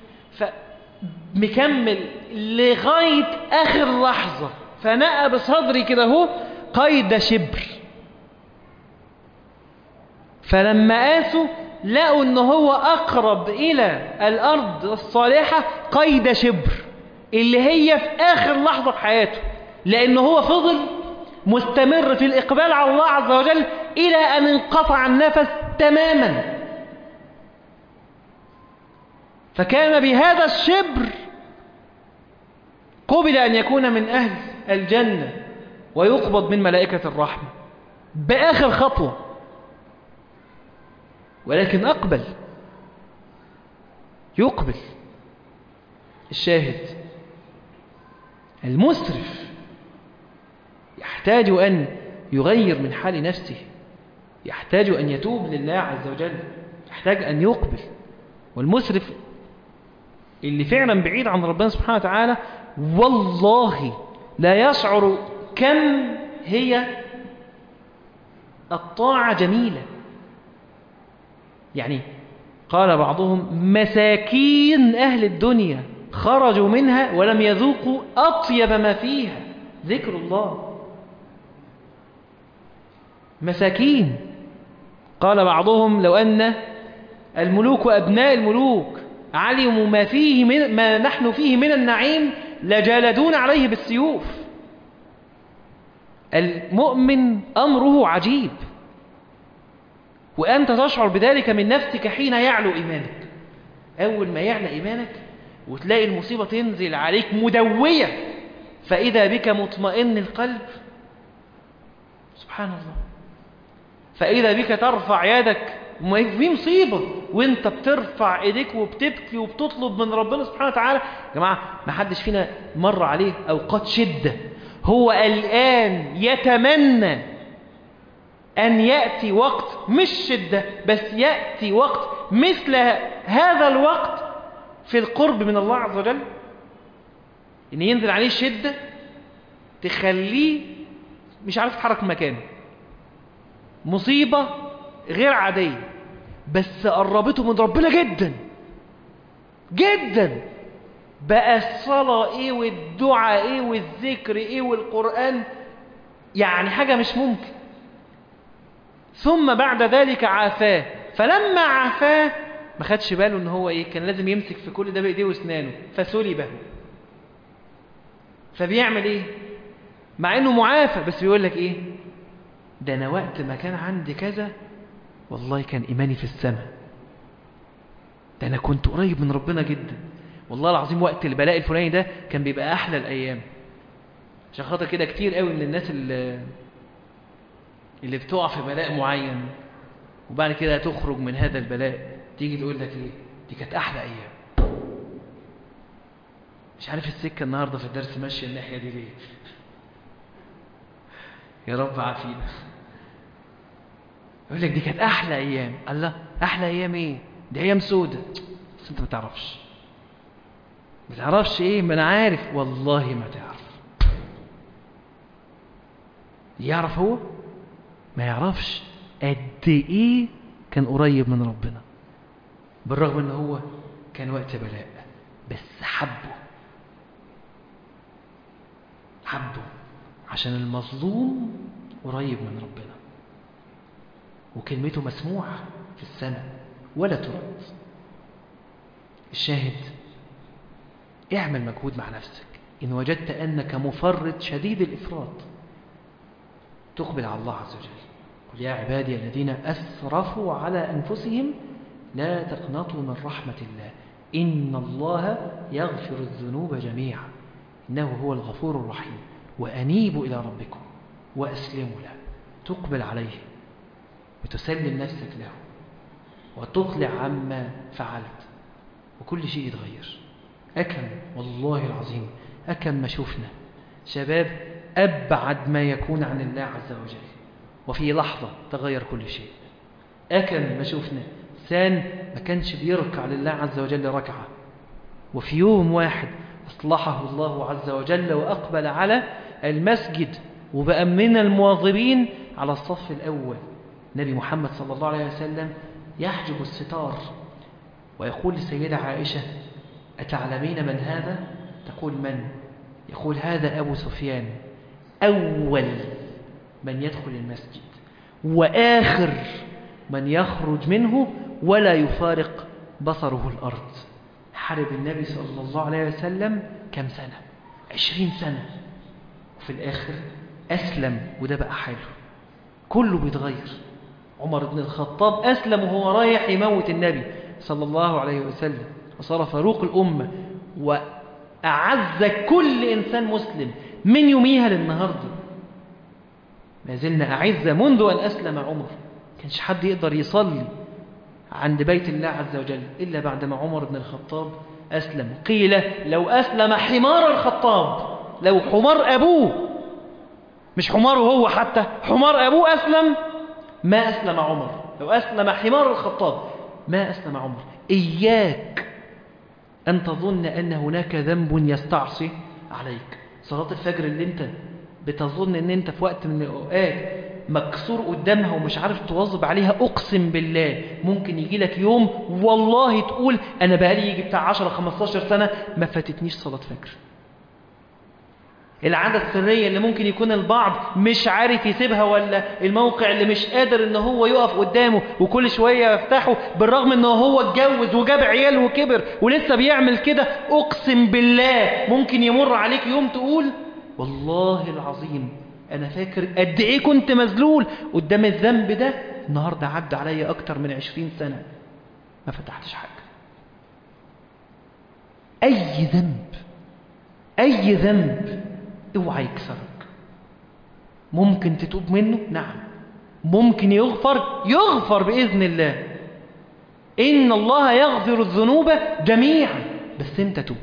فمكمل لغاية آخر لحظة، فنأى بصدري كده هو قيد شبر. فلما قاسوا لقوا أنه هو أقرب إلى الأرض الصالحة قيد شبر، اللي هي في آخر لحظة في حياته، لأنه هو فضل مستمر في الإقبال على الله عز وجل إلى أن انقطع النفس تماما. فكان بهذا الشبر قبل أن يكون من أهل الجنة ويقبض من ملائكة الرحمة بآخر خطوة، ولكن أقبل يقبل. الشاهد المسرف يحتاج أن يغير من حال نفسه، يحتاج أن يتوب لله عز وجل، يحتاج أن يقبل. والمسرف اللي فعلا بعيد عن ربنا سبحانه وتعالى والله لا يشعر كم هي الطاعة جميلة. يعني قال بعضهم مساكين أهل الدنيا خرجوا منها ولم يذوقوا أطيب ما فيها ذكر الله. مساكين. قال بعضهم لو أن الملوك وأبناء الملوك علموا ما فيه من ما نحن فيه من النعيم لجالدون عليه بالسيوف. المؤمن أمره عجيب، وأنت تشعر بذلك من نفسك حين يعلو إيمانك. أول ما يعلى إيمانك وتلاقي المصيبة تنزل عليك مدوية فإذا بك مطمئن القلب، سبحان الله، فإذا بك ترفع يدك في مصيبة وانت بترفع ايديك وبتبكي وبتطلب من ربنا سبحانه وتعالى. يا جماعة ما حدش فينا مر عليه أوقات شدة هو الآن يتمنى أن يأتي وقت مش شدة بس يأتي وقت مثل هذا الوقت في القرب من الله عز وجل، إن ينزل عليه شدة تخليه مش عارف يتحرك من مكانه، مصيبة غير عادية بس قربته من ربنا جدا جدا. بقى الصلاة ايه والدعاء ايه والذكر ايه والقرآن يعني حاجة مش ممكن. ثم بعد ذلك عافاه، فلما عافاه ما خدش باله ان هو ايه كان لازم يمسك في كل ده بايديه واسنانه فسلبه. فبيعمل ايه مع انه معافى بس بيقول لك ايه ده انا وقت ما كان عندي كذا والله كان ايماني في السماء، ده انا كنت قريب من ربنا جدا، والله العظيم وقت البلاء الفلاني ده كان بيبقى احلى الايام. عشان خاطر كده كتير قوي من الناس اللي اللي بتقع في بلاء معين وبعد كده تخرج من هذا البلاء تيجي تقول لك ايه دي كانت احلى ايام. مش عارف السكه النهارده في الدرس ماشيه الناحيه دي ليه. يا رب عافينا. يقول لك دي كانت احلى ايام. الله، احلى ايام ايه؟ دي ايام سودة. بس انت ما تعرفش ما تعرفش ايه. ما انا عارف والله ما تعرف. يعرف هو ما يعرفش قد ايه كان قريب من ربنا بالرغم ان هو كان وقت بلاء بس حبه حبه عشان المظلوم قريب من ربنا وكلمته مسموعة في السماء ولا ترد. الشاهد اعمل مجهود مع نفسك إن وجدت أنك مفرط شديد الإفراط تقبل على الله عز وجل. قل يا عبادي الذين أسرفوا على أنفسهم لا تقنطوا من رحمة الله إن الله يغفر الذنوب جميعا إنه هو الغفور الرحيم وأنيبوا إلى ربكم وأسلموا له. تقبل عليه وتسلم نفسك له وتقلع عما فعلت وكل شيء يتغير. أكم والله العظيم أكم ما شفنا شباب أبعد ما يكون عن الله عز وجل وفي لحظة تغير كل شيء. أكم ما شفنا إنسان ما كانش بيركع لله عز وجل ركعة وفي يوم واحد أصلحه الله عز وجل وأقبل على المسجد وبقى من المواظبين على الصف الأول. نبي محمد صلى الله عليه وسلم يحجب الستار ويقول لسيدة عائشة أتعلمين من هذا؟ تقول من؟ يقول هذا أبو سفيان أول من يدخل المسجد وآخر من يخرج منه ولا يفارق بصره الأرض. حارب النبي صلى الله عليه وسلم كم سنة؟ عشرين سنة وفي الآخر أسلم وده بقى حاله كله بيتغير. عمر بن الخطاب أسلم وهو رايح يموت النبي صلى الله عليه وسلم وصار فاروق الأمة وأعز كل إنسان مسلم من يوميها للنهاردة. ما زلنا أعز منذ أن أسلم عمر. كانش حد يقدر يصلي عند بيت الله عز وجل إلا بعدما عمر بن الخطاب أسلم. قيل لو أسلم حمار الخطاب لو حمار أبوه مش حماره هو حتى حمار أبوه أسلم ما أسلم عمر. لو أسلم حمار الخطاب ما أسلم عمر. إياك أن تظن أن هناك ذنب يستعصي عليك. صلاة الفجر اللي أنت بتظن أن أنت في وقت من الأوقات مكسور قدامها ومش عارف تواظب عليها، أقسم بالله ممكن يجي لك يوم والله تقول أنا بقالي يجي بتاع عشرة خمستاشر سنة ما فاتتنيش صلاة فجر. العادة السرية اللي ممكن يكون البعض مش عارف يسيبها، ولا الموقع اللي مش قادر ان هو يقف قدامه وكل شوية يفتحه، بالرغم انه هو اتجوز وجاب عيال وكبر ولسه بيعمل كده. اقسم بالله ممكن يمر عليك يوم تقول والله العظيم انا فاكر قد ايه كنت مذلول قدام الذنب ده، النهاردة عدى عليا اكتر من عشرين سنة ما فتحتش حاجة. اي ذنب اي ذنب اوعى يكسرك. ممكن تتوب منه، نعم. ممكن يغفر يغفر بإذن الله. إن الله يغفر الذنوب جميعا، بس انت توب،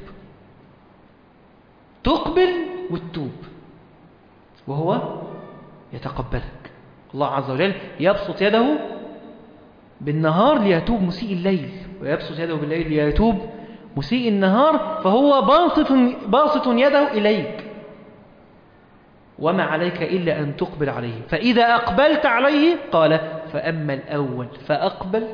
تقبل وتتوب، وهو يتقبلك. الله عز وجل يبسط يده بالنهار ليتوب مسيء الليل، ويبسط يده بالليل ليتوب مسيء النهار، فهو باسط باسط يده إليك، وما عليك إلا أن تقبل عليه. فإذا أقبلت عليه قال فأما الأول فأقبل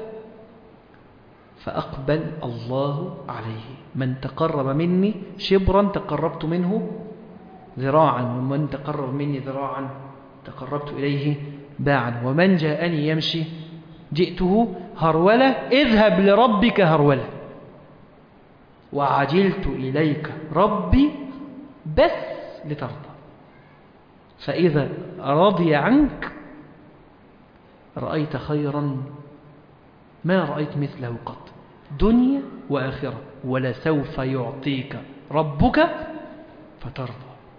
فأقبل الله عليه. من تقرب مني شبرا تقربت منه ذراعا، ومن تقرب مني ذراعا تقربت إليه باعا، ومن جاءني يمشي جئته هرولة. اذهب لربك هرولة وعجلت إليك ربي بس لترضى. فإذا رضي عنك رأيت خيرا ما رأيت مثله قط، دنيا وآخرة، ولسوف يعطيك ربك فترضى.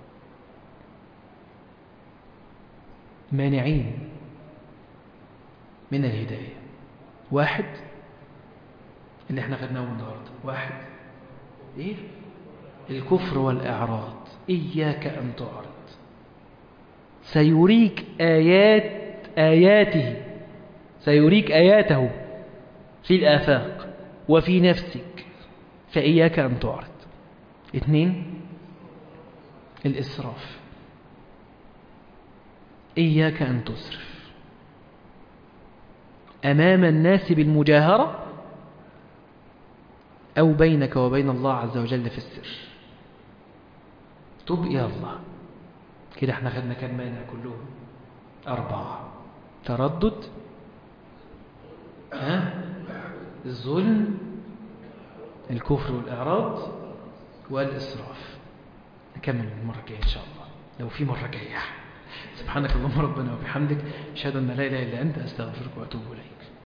مانعين من الهداية. واحد اللي احنا خدناه النهارده، واحد ايه؟ الكفر والإعراض. إياك أن تعرض، سيريك آيات آياته سيريك آياته في الآفاق وفي نفسك، فإياك أن تعرض. اثنين الإسراف. إياك أن تسرف أمام الناس بالمجاهرة أو بينك وبين الله عز وجل في السر. تب إلى الله. كده احنا خدنا كم مانع كلهم؟ أربعة. تردد، ها؟ الظلم، الكفر والإعراض، والإسراف. نكمل المرة الجاية إن شاء الله لو في مرة جاية. سبحانك اللهم ربنا وبحمدك أشهد أن لا إله إلا أنت أستغفرك وأتوب إليك.